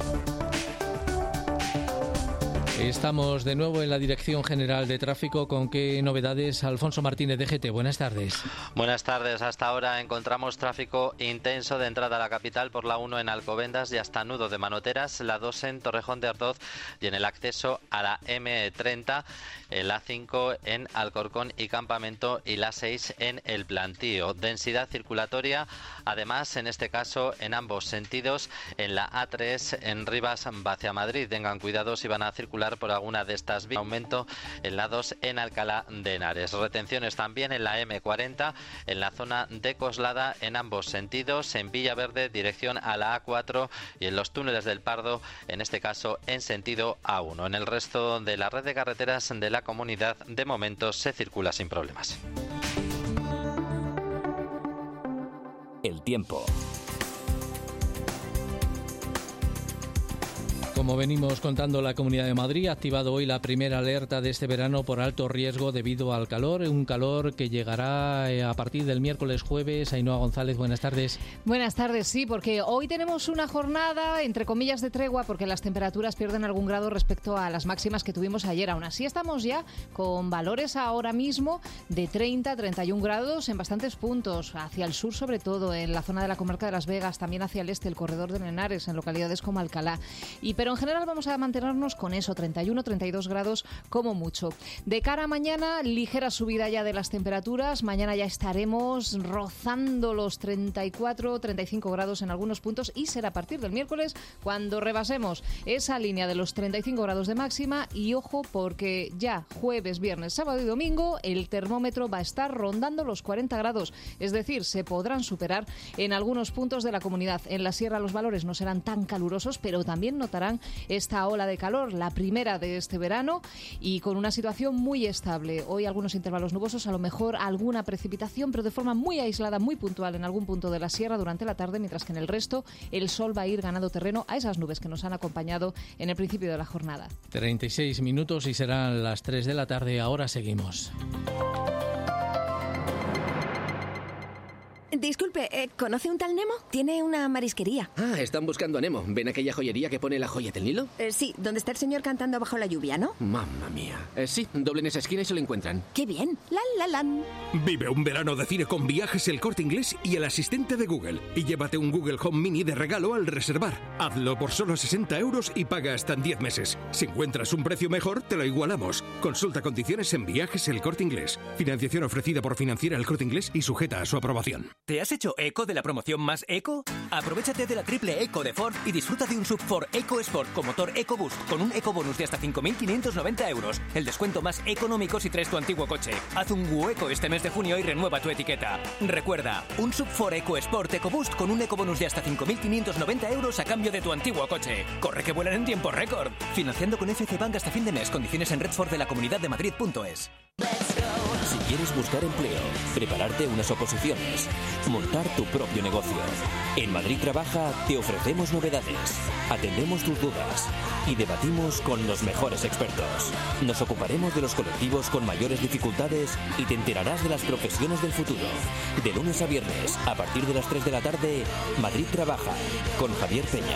Estamos de nuevo en la Dirección General de Tráfico. ¿Con qué novedades? Alfonso Martínez, DGT, buenas tardes. Buenas tardes. Hasta ahora encontramos tráfico intenso de entrada a la capital por la 1 en Alcobendas y hasta Nudo de Manoteras, la 2 en Torrejón de Ardoz y en el acceso a la M30, la 5 en Alcorcón y Campamento y la 6 en El Plantío. Densidad circulatoria, además, en este caso, en ambos sentidos, en la A3 en Rivas hacia Madrid. Tengan cuidado si van a circular por alguna de estas vías. Aumento en la 2 en Alcalá de Henares. Retenciones también en la M40, en la zona de Coslada, en ambos sentidos, en Villaverde, dirección a la A4 y en los túneles del Pardo, en este caso en sentido A1. En el resto de la red de carreteras de la comunidad, de momento se circula sin problemas. El tiempo. Como venimos contando, la Comunidad de Madrid ha activado hoy la primera alerta de este verano por alto riesgo debido al calor, un calor que llegará a partir del miércoles jueves. Ainhoa González, buenas tardes. Buenas tardes, sí, porque hoy tenemos una jornada, entre comillas, de tregua, porque las temperaturas pierden algún grado respecto a las máximas que tuvimos ayer. Aún así estamos ya con valores ahora mismo de 30, 31 grados en bastantes puntos, hacia el sur sobre todo, en la zona de la comarca de Las Vegas, también hacia el este, el corredor de Henares, en localidades como Alcalá. Pero en general vamos a mantenernos con eso, 31, 32 grados como mucho. De cara a mañana, ligera subida ya de las temperaturas. Mañana ya estaremos rozando los 34, 35 grados en algunos puntos y será a partir del miércoles cuando rebasemos esa línea de los 35 grados de máxima. Y ojo, porque ya jueves, viernes, sábado y domingo el termómetro va a estar rondando los 40 grados. Es decir, se podrán superar en algunos puntos de la comunidad. En la sierra los valores no serán tan calurosos, pero también notarán esta ola de calor, la primera de este verano, y con una situación muy estable. Hoy algunos intervalos nubosos, a lo mejor alguna precipitación, pero de forma muy aislada, muy puntual en algún punto de la sierra durante la tarde, mientras que en el resto el sol va a ir ganando terreno a esas nubes que nos han acompañado en el principio de la jornada. 36 minutos y serán las 3 de la tarde. Ahora seguimos. Disculpe, ¿conoce un tal Nemo? Tiene una marisquería. Ah, están buscando a Nemo. ¿Ven aquella joyería que pone la joya del Nilo? Sí, donde está el señor cantando bajo la lluvia, ¿no? Mamma mía. Sí, doblen esa esquina y se lo encuentran. ¡Qué bien! ¡Lan! Vive un verano de cine con Viajes El Corte Inglés y el asistente de Google. Y llévate un Google Home Mini de regalo al reservar. Hazlo por solo 60 euros y paga hasta en 10 meses. Si encuentras un precio mejor, te lo igualamos. Consulta condiciones en Viajes El Corte Inglés. Financiación ofrecida por Financiera El Corte Inglés y sujeta a su aprobación. ¿Te has hecho eco de la promoción más eco? Aprovechate de la triple eco de Ford y disfruta de un SUV Ford EcoSport con motor EcoBoost con un ecobonus de hasta 5.590 euros. El descuento más económico si traes tu antiguo coche. Haz un hueco este mes de junio y renueva tu etiqueta. Recuerda, un SUV Ford EcoSport EcoBoost con un ecobonus de hasta 5.590 euros a cambio de tu antiguo coche. Corre que vuelan en tiempo récord. Financiando con FC Bank hasta fin de mes. Condiciones en redford.de-la-comunidad-de-madrid.es. Si quieres buscar empleo, prepararte unas oposiciones, montar tu propio negocio. En Madrid Trabaja te ofrecemos novedades, atendemos tus dudas y debatimos con los mejores expertos. Nos ocuparemos de los colectivos con mayores dificultades y te enterarás de las profesiones del futuro. De lunes a viernes, a partir de las 3 de la tarde, Madrid Trabaja, con Javier Peña.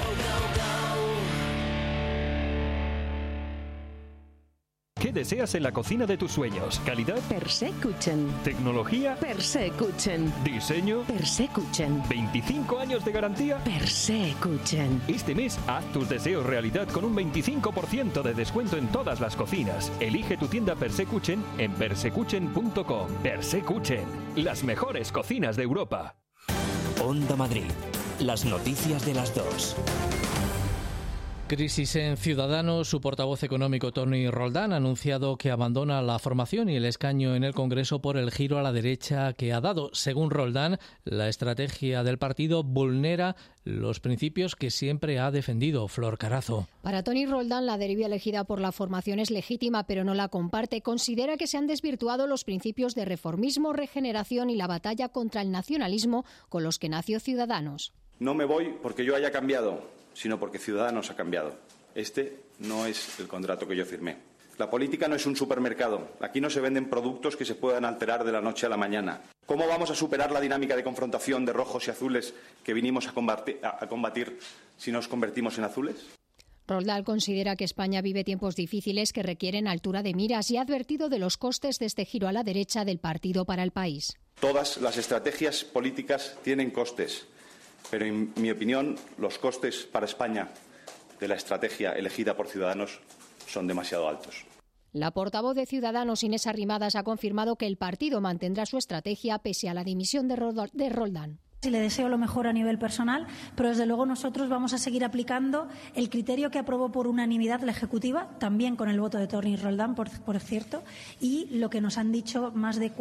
¿Qué deseas en la cocina de tus sueños? ¿Calidad? Persekuchen. ¿Tecnología? Persekuchen. ¿Diseño? Persekuchen. ¿25 años de garantía? Persekuchen. Este mes, haz tus deseos realidad con un 25% de descuento en todas las cocinas. Elige tu tienda Persekuchen en persekuchen.com. Persekuchen, las mejores cocinas de Europa. Onda Madrid, las noticias de las 2. Crisis en Ciudadanos. Su portavoz económico, Toni Roldán, ha anunciado que abandona la formación y el escaño en el Congreso por el giro a la derecha que ha dado. Según Roldán, la estrategia del partido vulnera los principios que siempre ha defendido. Flor Carazo. Para Toni Roldán, la deriva elegida por la formación es legítima, pero no la comparte. Considera que se han desvirtuado los principios de reformismo, regeneración y la batalla contra el nacionalismo con los que nació Ciudadanos. No me voy porque yo haya cambiado, sino porque Ciudadanos ha cambiado. Este no es el contrato que yo firmé. La política no es un supermercado. Aquí no se venden productos que se puedan alterar de la noche a la mañana. ¿Cómo vamos a superar la dinámica de confrontación de rojos y azules que vinimos a combatir si nos convertimos en azules? Roldán considera que España vive tiempos difíciles que requieren altura de miras y ha advertido de los costes de este giro a la derecha del partido para el país. Todas las estrategias políticas tienen costes, pero en mi opinión los costes para España de la estrategia elegida por Ciudadanos son demasiado altos. La portavoz de Ciudadanos, Inés Arrimadas, ha confirmado que el partido mantendrá su estrategia pese a la dimisión de Roldán. Y le deseo lo mejor a nivel personal, pero desde luego nosotros vamos a seguir aplicando el criterio que aprobó por unanimidad la Ejecutiva, también con el voto de Toni Roldán, por cierto, y lo que nos han dicho más de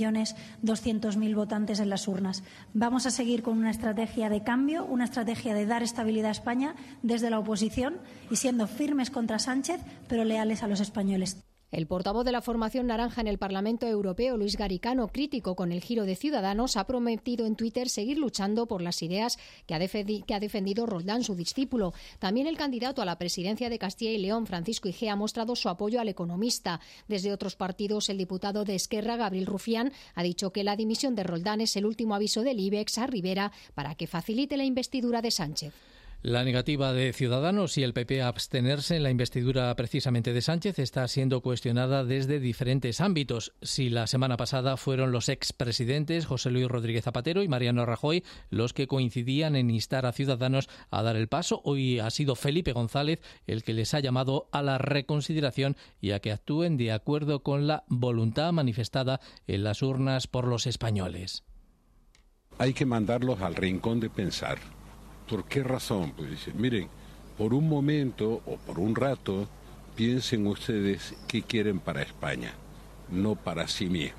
4.200.000 votantes en las urnas. Vamos a seguir con una estrategia de cambio, una estrategia de dar estabilidad a España desde la oposición y siendo firmes contra Sánchez, pero leales a los españoles. El portavoz de la formación naranja en el Parlamento Europeo, Luis Garicano, crítico con el giro de Ciudadanos, ha prometido en Twitter seguir luchando por las ideas que ha defendido Roldán, su discípulo. También el candidato a la presidencia de Castilla y León, Francisco Igea, ha mostrado su apoyo al economista. Desde otros partidos, el diputado de Esquerra, Gabriel Rufián, ha dicho que la dimisión de Roldán es el último aviso del IBEX a Rivera para que facilite la investidura de Sánchez. La negativa de Ciudadanos y el PP a abstenerse en la investidura precisamente de Sánchez está siendo cuestionada desde diferentes ámbitos. Si la semana pasada fueron los expresidentes José Luis Rodríguez Zapatero y Mariano Rajoy los que coincidían en instar a Ciudadanos a dar el paso, hoy ha sido Felipe González el que les ha llamado a la reconsideración y a que actúen de acuerdo con la voluntad manifestada en las urnas por los españoles. Hay que mandarlos al rincón de pensar. ¿Por qué razón? Pues dicen, miren, por un momento o por un rato, piensen ustedes qué quieren para España, no para sí mismos,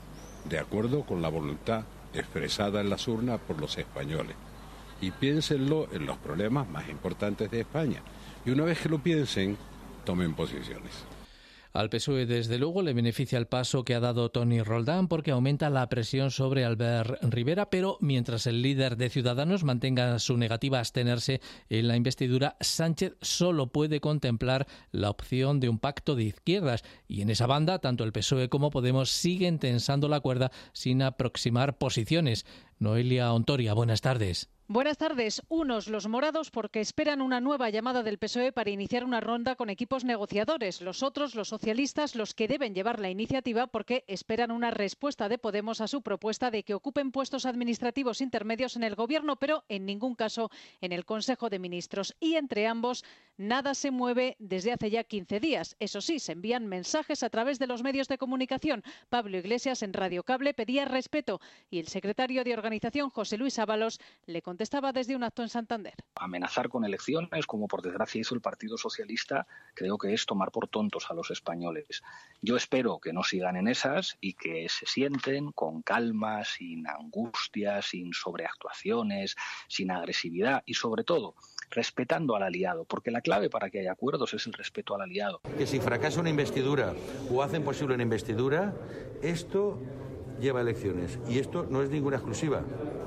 de acuerdo con la voluntad expresada en las urnas por los españoles. Y piénsenlo en los problemas más importantes de España. Y una vez que lo piensen, tomen posiciones. Al PSOE, desde luego, le beneficia el paso que ha dado Toni Roldán porque aumenta la presión sobre Albert Rivera, pero mientras el líder de Ciudadanos mantenga su negativa a abstenerse en la investidura, Sánchez solo puede contemplar la opción de un pacto de izquierdas. Y en esa banda, tanto el PSOE como Podemos siguen tensando la cuerda sin aproximar posiciones. Noelia Ontoria, buenas tardes. Buenas tardes. Unos, los morados, porque esperan una nueva llamada del PSOE para iniciar una ronda con equipos negociadores. Los otros, los socialistas, los que deben llevar la iniciativa porque esperan una respuesta de Podemos a su propuesta de que ocupen puestos administrativos intermedios en el Gobierno, pero en ningún caso en el Consejo de Ministros. Y entre ambos, nada se mueve desde hace ya 15 días. Eso sí, se envían mensajes a través de los medios de comunicación. Pablo Iglesias en Radio Cable pedía respeto y el secretario de Organización, José Luis Ábalos, le contestaba desde un acto en Santander. Amenazar con elecciones, como por desgracia hizo el Partido Socialista, creo que es tomar por tontos a los españoles. Yo espero que no sigan en esas y que se sienten con calma, sin angustia, sin sobreactuaciones, sin agresividad y sobre todo respetando al aliado, porque la clave para que haya acuerdos es el respeto al aliado. Que si fracasa una investidura o hacen posible una investidura, esto lleva a elecciones y esto no es ninguna exclusiva.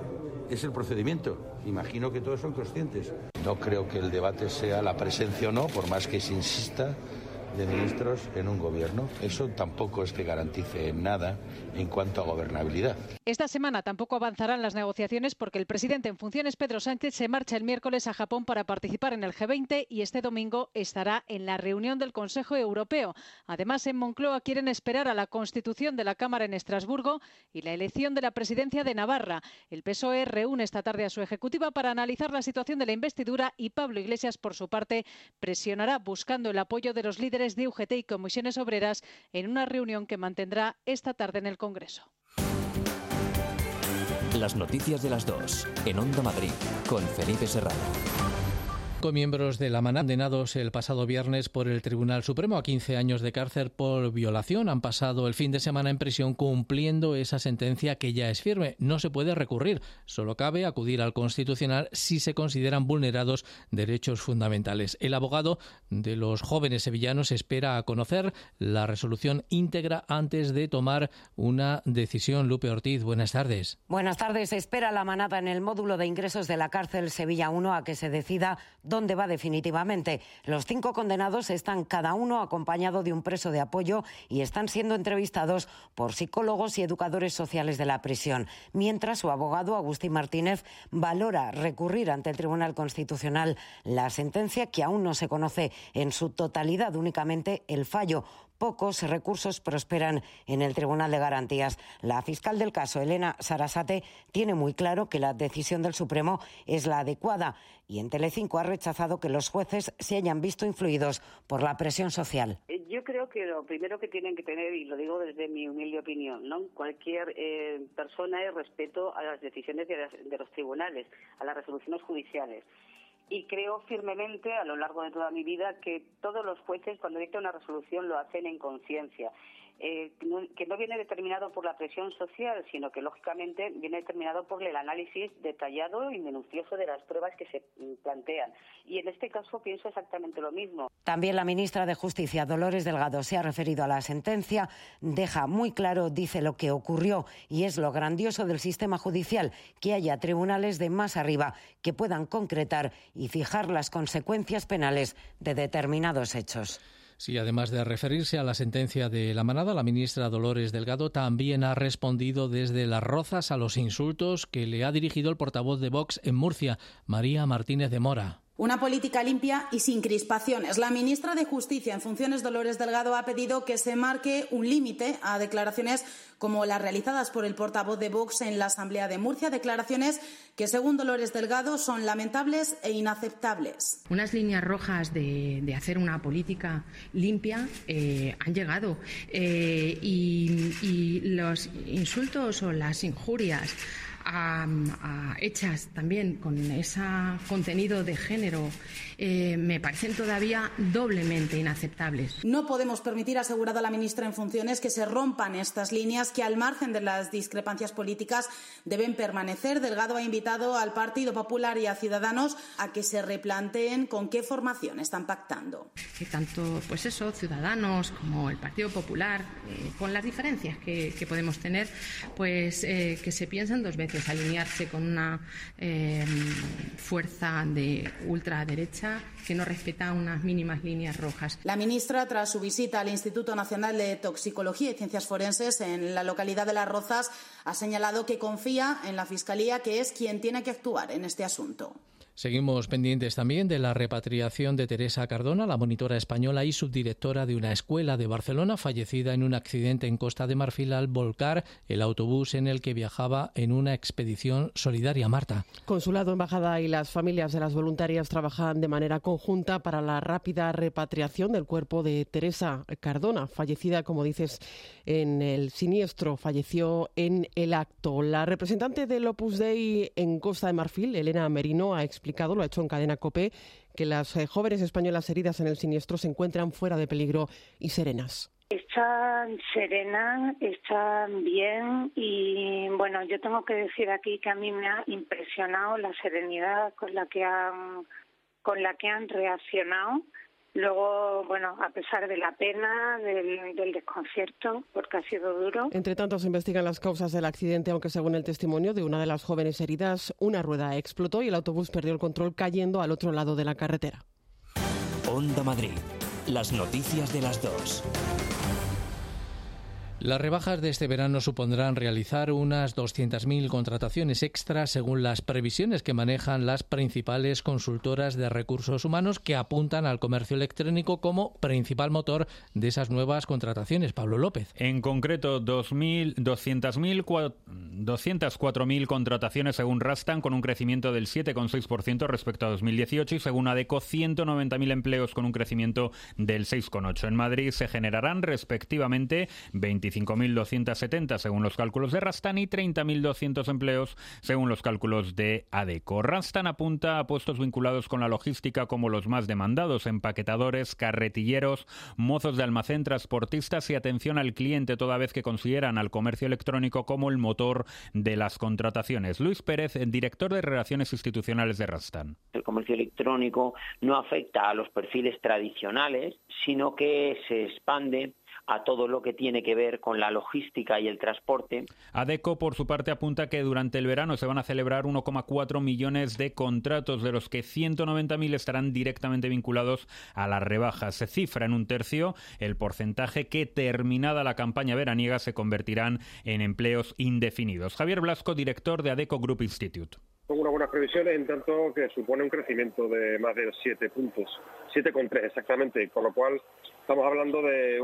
Es el procedimiento. Imagino que todos son conscientes. No creo que el debate sea la presencia o no, por más que se insista, de ministros en un gobierno. Eso tampoco es que garantice nada en cuanto a gobernabilidad. Esta semana tampoco avanzarán las negociaciones porque el presidente en funciones, Pedro Sánchez, se marcha el miércoles a Japón para participar en el G20 y este domingo estará en la reunión del Consejo Europeo. Además, en Moncloa quieren esperar a la constitución de la Cámara en Estrasburgo y la elección de la presidencia de Navarra. El PSOE reúne esta tarde a su ejecutiva para analizar la situación de la investidura y Pablo Iglesias, por su parte, presionará buscando el apoyo de los líderes de UGT y Comisiones Obreras en una reunión que mantendrá esta tarde en el Congreso. Las noticias de las 2 en Onda Madrid con Felipe Serrano. Miembros de la Manada condenados el pasado viernes por el Tribunal Supremo a 15 años de cárcel por violación han pasado el fin de semana en prisión cumpliendo esa sentencia que ya es firme. No se puede recurrir, solo cabe acudir al Constitucional si se consideran vulnerados derechos fundamentales. El abogado de los jóvenes sevillanos espera a conocer la resolución íntegra antes de tomar una decisión. Lupe Ortiz, buenas tardes. Buenas tardes. Espera la Manada en el módulo de ingresos de la cárcel Sevilla 1 a que se decida dónde va definitivamente. Los 5 condenados están cada uno acompañado de un preso de apoyo y están siendo entrevistados por psicólogos y educadores sociales de la prisión. Mientras, su abogado, Agustín Martínez, valora recurrir ante el Tribunal Constitucional la sentencia, que aún no se conoce en su totalidad, únicamente el fallo. Pocos recursos prosperan en el Tribunal de Garantías. La fiscal del caso, Elena Sarasate, tiene muy claro que la decisión del Supremo es la adecuada y en Telecinco ha rechazado que los jueces se hayan visto influidos por la presión social. Yo creo que lo primero que tienen que tener, y lo digo desde mi humilde opinión, ¿no?, cualquier persona, es respeto a las decisiones de los tribunales, a las resoluciones judiciales. Y creo firmemente, a lo largo de toda mi vida, que todos los jueces, cuando dictan una resolución, lo hacen en conciencia. Que no viene determinado por la presión social, sino que, lógicamente, viene determinado por el análisis detallado y minucioso de las pruebas que se plantean. Y en este caso pienso exactamente lo mismo. También la ministra de Justicia, Dolores Delgado, se ha referido a la sentencia. Deja muy claro, dice, lo que ocurrió, y es lo grandioso del sistema judicial, que haya tribunales de más arriba que puedan concretar y fijar las consecuencias penales de determinados hechos. Sí, además de referirse a la sentencia de La Manada, la ministra Dolores Delgado también ha respondido desde Las Rozas a los insultos que le ha dirigido el portavoz de Vox en Murcia, María Martínez de Mora. Una política limpia y sin crispaciones. La ministra de Justicia en funciones, Dolores Delgado, ha pedido que se marque un límite a declaraciones como las realizadas por el portavoz de Vox en la Asamblea de Murcia, declaraciones que, según Dolores Delgado, son lamentables e inaceptables. Unas líneas rojas de hacer una política limpia han llegado y los insultos o las injurias hechas también con ese contenido de género me parecen todavía doblemente inaceptables. No podemos permitir, ha asegurado la ministra en funciones, que se rompan estas líneas que, al margen de las discrepancias políticas, deben permanecer. Delgado ha invitado al Partido Popular y a Ciudadanos a que se replanteen con qué formación están pactando. Que tanto Ciudadanos como el Partido Popular, con las diferencias que podemos tener, que se piensen dos veces alinearse con una fuerza de ultraderecha que no respeta unas mínimas líneas rojas. La ministra, tras su visita al Instituto Nacional de Toxicología y Ciencias Forenses en la localidad de Las Rozas, ha señalado que confía en la Fiscalía, que es quien tiene que actuar en este asunto. Seguimos pendientes también de la repatriación de Teresa Cardona, la monitora española y subdirectora de una escuela de Barcelona, fallecida en un accidente en Costa de Marfil al volcar el autobús en el que viajaba en una expedición solidaria. Marta. Consulado, embajada y las familias de las voluntarias trabajan de manera conjunta para la rápida repatriación del cuerpo de Teresa Cardona, fallecida, como dices, en el siniestro. Falleció en el acto. La representante del Opus Dei en Costa de Marfil, Elena Merino, ha explicado, lo ha hecho en Cadena COPE, que las jóvenes españolas heridas en el siniestro se encuentran fuera de peligro y serenas. Están serenas, están bien y bueno, yo tengo que decir aquí que a mí me ha impresionado la serenidad con la que han reaccionado. Luego, bueno, a pesar de la pena, del desconcierto, porque ha sido duro. Entre tanto, se investigan las causas del accidente, aunque según el testimonio de una de las jóvenes heridas, una rueda explotó y el autobús perdió el control cayendo al otro lado de la carretera. Onda Madrid. Las noticias de las 2. Las rebajas de este verano supondrán realizar unas 200.000 contrataciones extras, según las previsiones que manejan las principales consultoras de recursos humanos, que apuntan al comercio electrónico como principal motor de esas nuevas contrataciones. Pablo López. En concreto, 204.000 contrataciones según Rastan, con un crecimiento del 7,6% respecto a 2018, y según ADECO, 190.000 empleos con un crecimiento del 6,8%. En Madrid se generarán respectivamente 25.270 según los cálculos de Rastan y 30.200 empleos según los cálculos de ADECO. Rastan apunta a puestos vinculados con la logística como los más demandados: empaquetadores, carretilleros, mozos de almacén, transportistas y atención al cliente, toda vez que consideran al comercio electrónico como el motor de las contrataciones. Luis Pérez, director de Relaciones Institucionales de Rastan. El comercio electrónico no afecta a los perfiles tradicionales, sino que se expande a todo lo que tiene que ver con la logística y el transporte. Adecco, por su parte, apunta que durante el verano se van a celebrar 1,4 millones de contratos, de los que 190.000 estarán directamente vinculados a las rebajas. Se cifra en 1/3 el porcentaje que, terminada la campaña veraniega, se convertirán en empleos indefinidos. Javier Blasco, director de Adecco Group Institute. Son unas buenas previsiones, en tanto que supone un crecimiento de más de 7 puntos, 7,3 exactamente, con lo cual estamos hablando de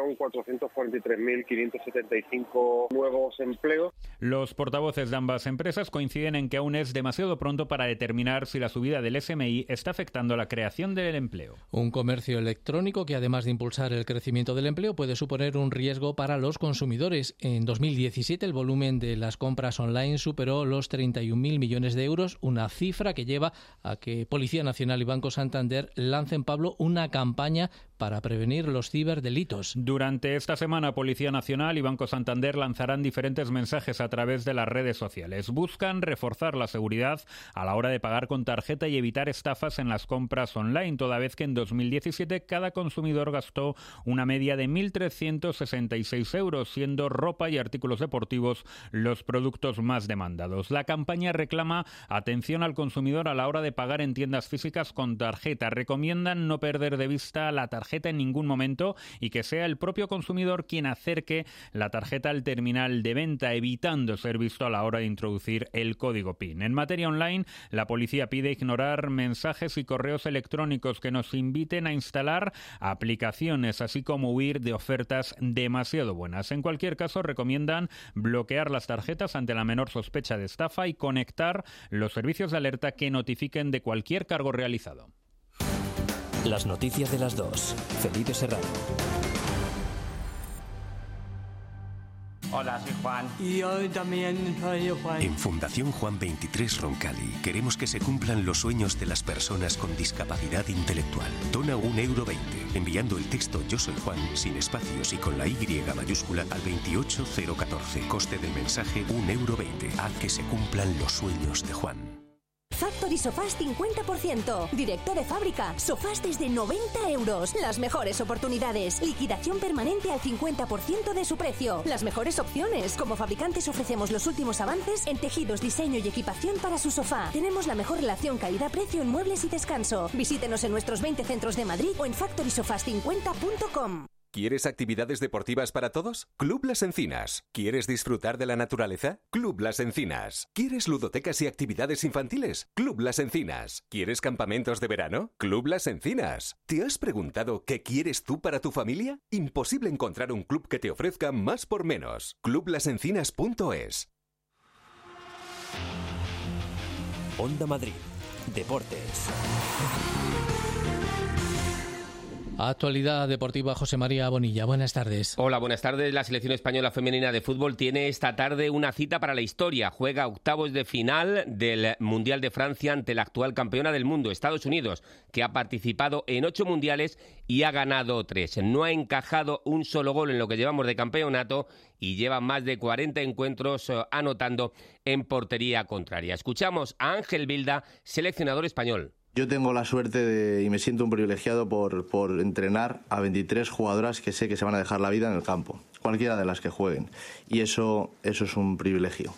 1.443.575 nuevos empleos. Los portavoces de ambas empresas coinciden en que aún es demasiado pronto para determinar si la subida del SMI está afectando la creación del empleo. Un comercio electrónico que, además de impulsar el crecimiento del empleo, puede suponer un riesgo para los consumidores. En 2017 el volumen de las compras online superó los 31.000 millones de euros, una cifra que lleva a que Policía Nacional y Banco Santander lancen, Pablo, una campaña para prevenir los ciberdelitos. Durante esta semana, Policía Nacional y Banco Santander lanzarán diferentes mensajes a través de las redes sociales. Buscan reforzar la seguridad a la hora de pagar con tarjeta y evitar estafas en las compras online, toda vez que en 2017 cada consumidor gastó una media de 1.366 euros, siendo ropa y artículos deportivos los productos más demandados. La campaña reclama atención al consumidor a la hora de pagar en tiendas físicas con tarjeta. Recomiendan no perder de vista la tarjeta en ningún momento y que sea el propio consumidor quien acerque la tarjeta al terminal de venta, evitando ser visto a la hora de introducir el código PIN. En materia online, la policía pide ignorar mensajes y correos electrónicos que nos inviten a instalar aplicaciones, así como huir de ofertas demasiado buenas. En cualquier caso, recomiendan bloquear las tarjetas ante la menor sospecha de estafa y conectar los servicios de alerta que notifiquen de cualquier cargo realizado. Las noticias de las 2. Felipe Serrano. Hola, soy Juan. Y hoy también soy Juan. En Fundación Juan 23 Roncali queremos que se cumplan los sueños de las personas con discapacidad intelectual. Dona €1,20 enviando el texto Yo soy Juan sin espacios y con la Y mayúscula al 28014. Coste del mensaje €1,20. Haz que se cumplan los sueños de Juan. Factory Sofás 50%. Directo de fábrica. Sofás desde 90 euros. Las mejores oportunidades. Liquidación permanente al 50% de su precio. Las mejores opciones. Como fabricantes ofrecemos los últimos avances en tejidos, diseño y equipación para su sofá. Tenemos la mejor relación calidad-precio en muebles y descanso. Visítenos en nuestros 20 centros de Madrid o en factorysofas50.com. ¿Quieres actividades deportivas para todos? Club Las Encinas. ¿Quieres disfrutar de la naturaleza? Club Las Encinas. ¿Quieres ludotecas y actividades infantiles? Club Las Encinas. ¿Quieres campamentos de verano? Club Las Encinas. ¿Te has preguntado qué quieres tú para tu familia? Imposible encontrar un club que te ofrezca más por menos. clublasencinas.es. Onda Madrid. Deportes. Actualidad deportiva, José María Bonilla. Buenas tardes. Hola, buenas tardes. La selección española femenina de fútbol tiene esta tarde una cita para la historia. Juega octavos de final del Mundial de Francia ante la actual campeona del mundo, Estados Unidos, que ha participado en 8 mundiales y ha ganado 3. No ha encajado un solo gol en lo que llevamos de campeonato y lleva más de 40 encuentros anotando en portería contraria. Escuchamos a Ángel Vilda, seleccionador español. Yo tengo la suerte y me siento un privilegiado por entrenar a 23 jugadoras que sé que se van a dejar la vida en el campo, cualquiera de las que jueguen. Y eso es un privilegio,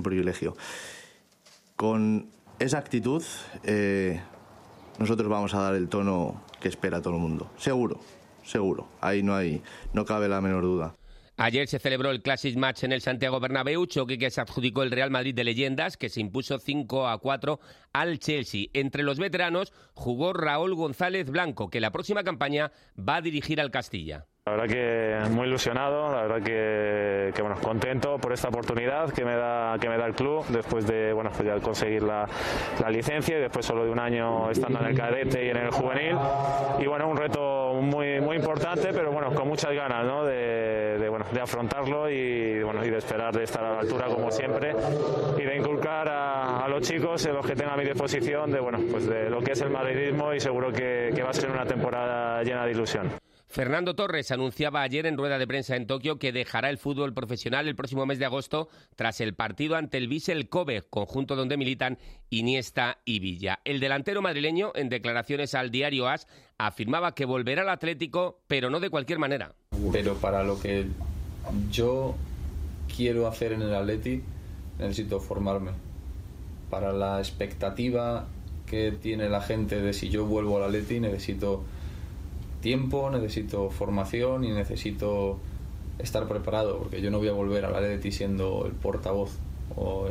Con esa actitud nosotros vamos a dar el tono que espera todo el mundo. Seguro. Ahí no cabe la menor duda. Ayer se celebró el Classic Match en el Santiago Bernabéu, choque que se adjudicó el Real Madrid de leyendas, que se impuso 5-4 al Chelsea. Entre los veteranos jugó Raúl González Blanco, que la próxima campaña va a dirigir al Castilla. La verdad que muy ilusionado, la verdad que bueno, contento por esta oportunidad que me da el club después de pues ya conseguir la licencia y después solo de un año estando en el cadete y en el juvenil. Y bueno, un reto muy importante, pero bueno, con muchas ganas, ¿no? de afrontarlo y de esperar de estar a la altura como siempre y de inculcar a los chicos, los que tengan a mi disposición, de lo que es el madridismo, y seguro que va a ser una temporada llena de ilusión. Fernando Torres anunciaba ayer en rueda de prensa en Tokio que dejará el fútbol profesional el próximo mes de agosto tras el partido ante el Vissel Kobe, conjunto donde militan Iniesta y Villa. El delantero madrileño, en declaraciones al diario AS, afirmaba que volverá al Atlético, pero no de cualquier manera. Pero para lo que yo quiero hacer en el Atleti, necesito formarme. Para la expectativa que tiene la gente de si yo vuelvo al Atleti, necesito tiempo, necesito formación y necesito estar preparado, porque yo no voy a volver al Atleti siendo el portavoz o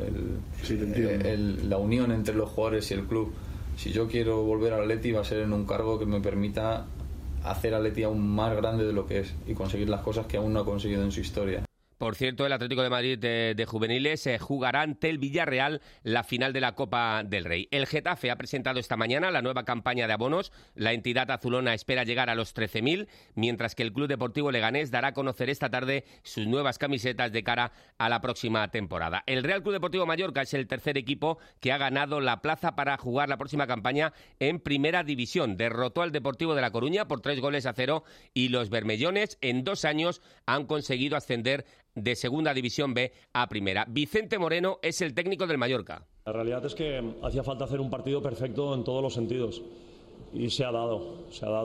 la unión entre los jugadores y el club. Si yo quiero volver al Atleti, va a ser en un cargo que me permita hacer al Atleti aún más grande de lo que es y conseguir las cosas que aún no ha conseguido en su historia. Por cierto, el Atlético de Madrid de juveniles jugará ante el Villarreal la final de la Copa del Rey. El Getafe ha presentado esta mañana la nueva campaña de abonos. La entidad azulona espera llegar a los 13.000, mientras que el Club Deportivo Leganés dará a conocer esta tarde sus nuevas camisetas de cara a la próxima temporada. El Real Club Deportivo Mallorca es el tercer equipo que ha ganado la plaza para jugar la próxima campaña en Primera División. Derrotó al Deportivo de La Coruña por 3-0 y los bermellones en 2 años han conseguido ascender de Segunda División B a Primera. Vicente Moreno es el técnico del Mallorca. La realidad es que hacía falta hacer un partido perfecto en todos los sentidos y se ha dado.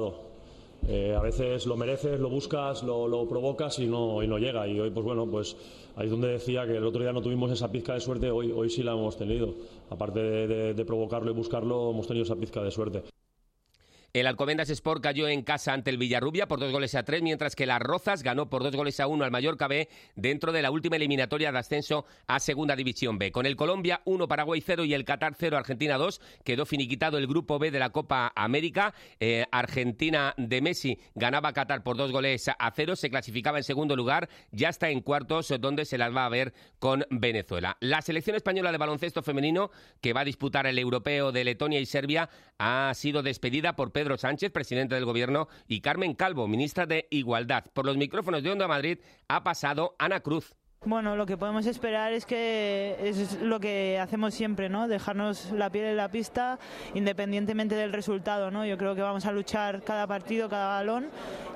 A veces lo mereces, lo buscas, lo provocas y no llega. Y hoy, pues ahí es donde decía que el otro día no tuvimos esa pizca de suerte, hoy sí la hemos tenido. Aparte de provocarlo y buscarlo, hemos tenido esa pizca de suerte. El Alcobendas Sport cayó en casa ante el Villarrubia por 2-3, mientras que Las Rozas ganó por 2-1 al Mallorca B dentro de la última eliminatoria de ascenso a Segunda División B. Con el Colombia 1, Paraguay 0 y el Qatar 0, Argentina 2, quedó finiquitado el Grupo B de la Copa América. Argentina de Messi ganaba a Qatar por 2-0, se clasificaba en segundo lugar, ya está en cuartos, donde se las va a ver con Venezuela. La selección española de baloncesto femenino, que va a disputar el europeo de Letonia y Serbia, ha sido despedida por Pedro Sánchez, presidente del Gobierno, y Carmen Calvo, ministra de Igualdad. Por los micrófonos de Onda Madrid ha pasado Ana Cruz. Bueno, lo que podemos esperar es que es lo que hacemos siempre, ¿no? Dejarnos la piel en la pista independientemente del resultado, ¿no? Yo creo que vamos a luchar cada partido, cada balón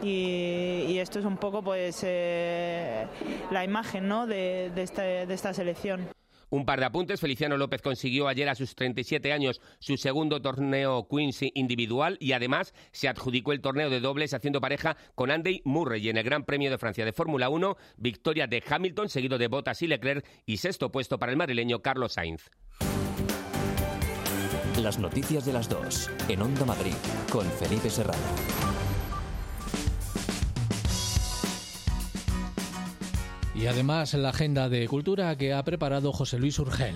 y esto es un poco pues la imagen, ¿no? de esta selección. Un par de apuntes. Feliciano López consiguió ayer a sus 37 años su segundo torneo Queens individual y además se adjudicó el torneo de dobles haciendo pareja con Andy Murray en el Gran Premio de Francia de Fórmula 1. Victoria de Hamilton, seguido de Bottas y Leclerc, y sexto puesto para el madrileño Carlos Sainz. Las noticias de las 2 en Onda Madrid con Felipe Serrano. Y además la agenda de cultura que ha preparado José Luis Urgel.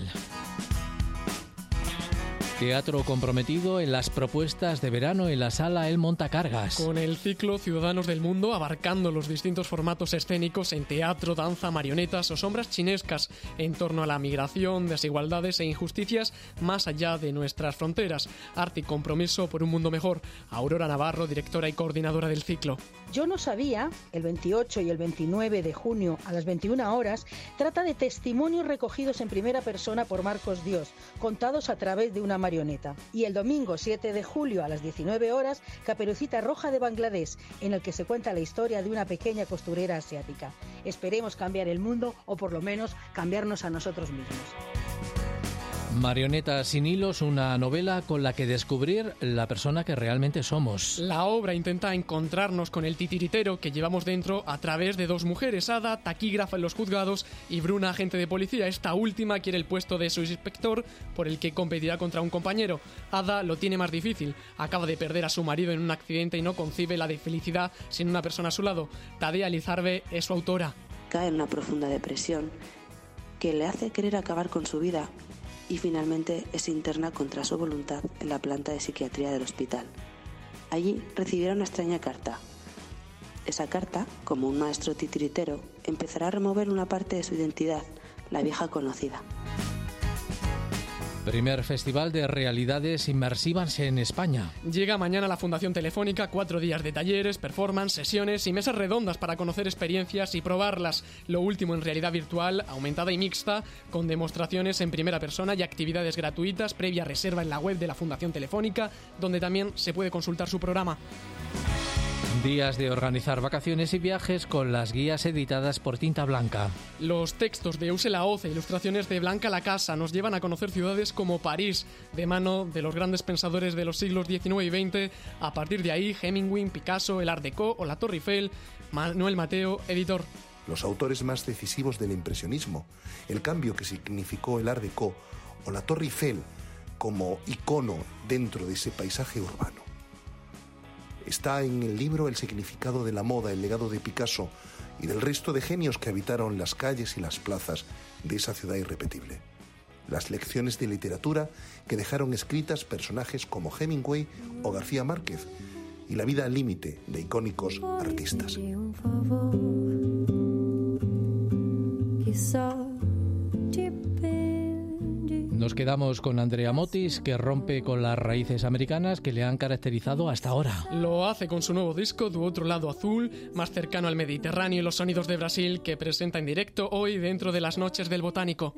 Teatro comprometido en las propuestas de verano en la Sala El Montacargas. Con el ciclo Ciudadanos del Mundo abarcando los distintos formatos escénicos en teatro, danza, marionetas o sombras chinescas en torno a la migración, desigualdades e injusticias más allá de nuestras fronteras. Arte y compromiso por un mundo mejor. Aurora Navarro, directora y coordinadora del ciclo. Yo no sabía, el 28 y el 29 de junio a las 21 horas, trata de testimonios recogidos en primera persona por Marcos Dios, contados a través de una marioneta. Y el domingo 7 de julio a las 19 horas, Caperucita Roja de Bangladesh, en el que se cuenta la historia de una pequeña costurera asiática. Esperemos cambiar el mundo o por lo menos cambiarnos a nosotros mismos. Marionetas sin hilos, una novela con la que descubrir la persona que realmente somos. La obra intenta encontrarnos con el titiritero que llevamos dentro a través de dos mujeres, Ada, taquígrafa en los juzgados, y Bruna, agente de policía. Esta última quiere el puesto de su inspector, por el que competirá contra un compañero. Ada lo tiene más difícil. Acaba de perder a su marido en un accidente y no concibe la de felicidad sin una persona a su lado. Tadea Lizarbe es su autora. Cae en una profunda depresión que le hace querer acabar con su vida. Y finalmente es interna contra su voluntad en la planta de psiquiatría del hospital. Allí recibirá una extraña carta. Esa carta, como un maestro titiritero, empezará a remover una parte de su identidad, la vieja conocida. Primer festival de realidades inmersivas en España. Llega mañana la Fundación Telefónica, 4 días de talleres, performance, sesiones y mesas redondas para conocer experiencias y probarlas. Lo último en realidad virtual, aumentada y mixta, con demostraciones en primera persona y actividades gratuitas previa reserva en la web de la Fundación Telefónica, donde también se puede consultar su programa. Días de organizar vacaciones y viajes con las guías editadas por Tinta Blanca. Los textos de Euse Laoz e ilustraciones de Blanca Lacasa nos llevan a conocer ciudades como París, de mano de los grandes pensadores de los siglos XIX y XX. A partir de ahí, Hemingway, Picasso, el Art Deco o la Torre Eiffel. Manuel Mateo, editor. Los autores más decisivos del impresionismo, el cambio que significó el Art Deco o la Torre Eiffel como icono dentro de ese paisaje urbano. Está en el libro el significado de la moda, el legado de Picasso y del resto de genios que habitaron las calles y las plazas de esa ciudad irrepetible. Las lecciones de literatura que dejaron escritas personajes como Hemingway o García Márquez y la vida al límite de icónicos artistas. Nos quedamos con Andrea Motis, que rompe con las raíces americanas que le han caracterizado hasta ahora. Lo hace con su nuevo disco, Du Otro Lado Azul, más cercano al Mediterráneo y los sonidos de Brasil, que presenta en directo hoy dentro de las Noches del Botánico.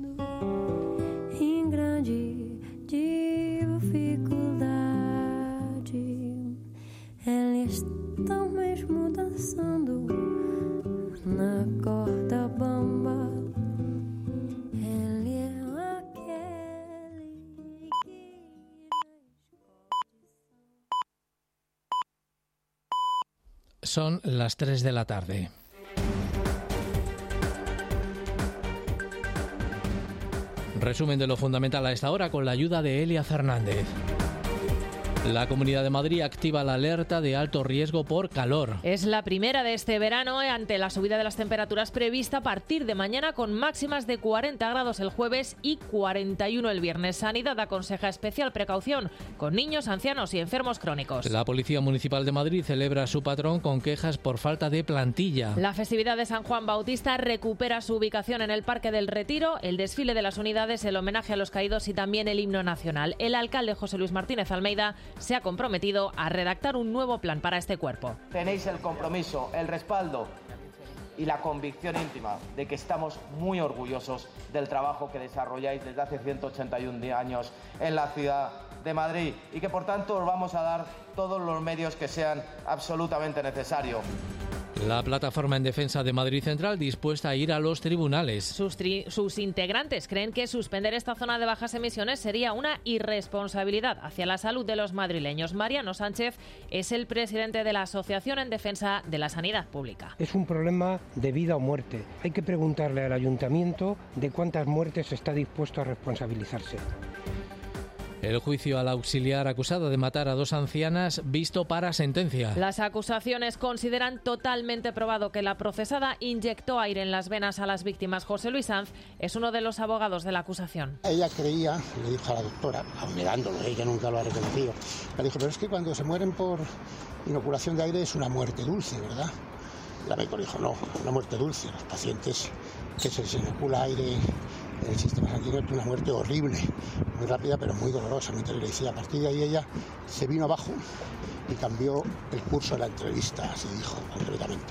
Son las 3 de la tarde. Resumen de lo fundamental a esta hora con la ayuda de Elia Fernández. La Comunidad de Madrid activa la alerta de alto riesgo por calor. Es la primera de este verano ante la subida de las temperaturas prevista a partir de mañana, con máximas de 40 grados el jueves y 41 el viernes. Sanidad aconseja especial precaución con niños, ancianos y enfermos crónicos. La Policía Municipal de Madrid celebra su patrón con quejas por falta de plantilla. La festividad de San Juan Bautista recupera su ubicación en el Parque del Retiro, el desfile de las unidades, el homenaje a los caídos y también el himno nacional. El alcalde José Luis Martínez Almeida se ha comprometido a redactar un nuevo plan para este cuerpo. Tenéis el compromiso, el respaldo y la convicción íntima de que estamos muy orgullosos del trabajo que desarrolláis desde hace 181 años en la ciudad de Madrid y que por tanto os vamos a dar todos los medios que sean absolutamente necesarios. La plataforma en defensa de Madrid Central dispuesta a ir a los tribunales. Sus integrantes creen que suspender esta zona de bajas emisiones sería una irresponsabilidad hacia la salud de los madrileños. Mariano Sánchez es el presidente de la Asociación en Defensa de la Sanidad Pública. Es un problema de vida o muerte. Hay que preguntarle al ayuntamiento de cuántas muertes está dispuesto a responsabilizarse. El juicio al auxiliar acusado de matar a 2 ancianas visto para sentencia. Las acusaciones consideran totalmente probado que la procesada inyectó aire en las venas a las víctimas. José Luis Sanz es uno de los abogados de la acusación. Ella creía, le dijo a la doctora, negándolo, ella nunca lo ha reconocido, le dijo, pero es que cuando se mueren por inoculación de aire es una muerte dulce, ¿verdad? La médico dijo, no, una muerte dulce. Los pacientes que se les inocula aire en el sistema sanguíneo es una muerte horrible, muy rápida pero muy dolorosa, muy terrible. Y a partir de ahí ella se vino abajo y cambió el curso de la entrevista, así dijo concretamente.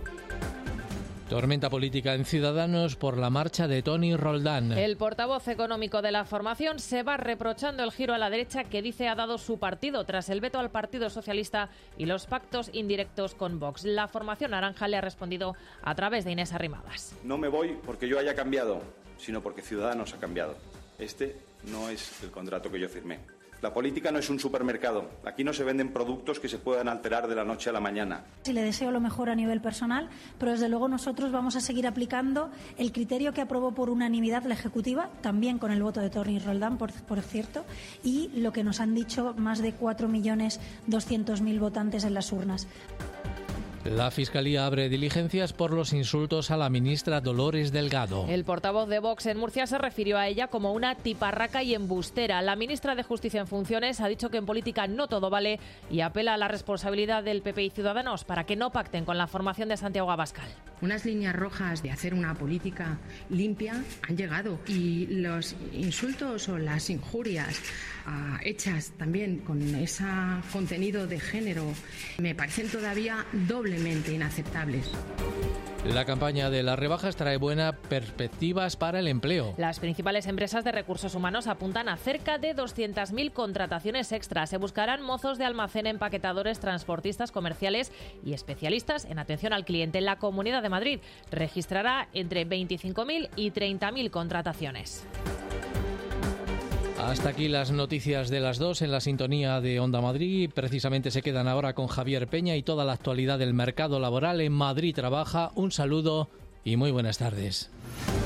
Tormenta política en Ciudadanos por la marcha de Toni Roldán. El portavoz económico de la formación se va reprochando el giro a la derecha que dice ha dado su partido tras el veto al Partido Socialista y los pactos indirectos con Vox. La formación naranja le ha respondido a través de Inés Arrimadas. No me voy porque yo haya cambiado, sino porque Ciudadanos ha cambiado. Este no es el contrato que yo firmé. La política no es un supermercado. Aquí no se venden productos que se puedan alterar de la noche a la mañana. Sí, le deseo lo mejor a nivel personal, pero desde luego nosotros vamos a seguir aplicando el criterio que aprobó por unanimidad la Ejecutiva, también con el voto de Toni Roldán, por cierto, y lo que nos han dicho más de 4.200.000 votantes en las urnas. La Fiscalía abre diligencias por los insultos a la ministra Dolores Delgado. El portavoz de Vox en Murcia se refirió a ella como una tiparraca y embustera. La ministra de Justicia en funciones ha dicho que en política no todo vale y apela a la responsabilidad del PP y Ciudadanos para que no pacten con la formación de Santiago Abascal. unas líneas rojas de hacer una política limpia han llegado, y los insultos o las injurias hechas también con ese contenido de género me parecen todavía doblemente inaceptables. La campaña de las rebajas trae buenas perspectivas para el empleo. Las principales empresas de recursos humanos apuntan a cerca de 200.000 contrataciones extras. Se buscarán mozos de almacén, empaquetadores, transportistas comerciales y especialistas en atención al cliente. La Comunidad de Madrid registrará entre 25.000 y 30.000 contrataciones. Hasta aquí las noticias de las 2 en la sintonía de Onda Madrid. Precisamente se quedan ahora con Javier Peña y toda la actualidad del mercado laboral en Madrid Trabaja. Un saludo y muy buenas tardes.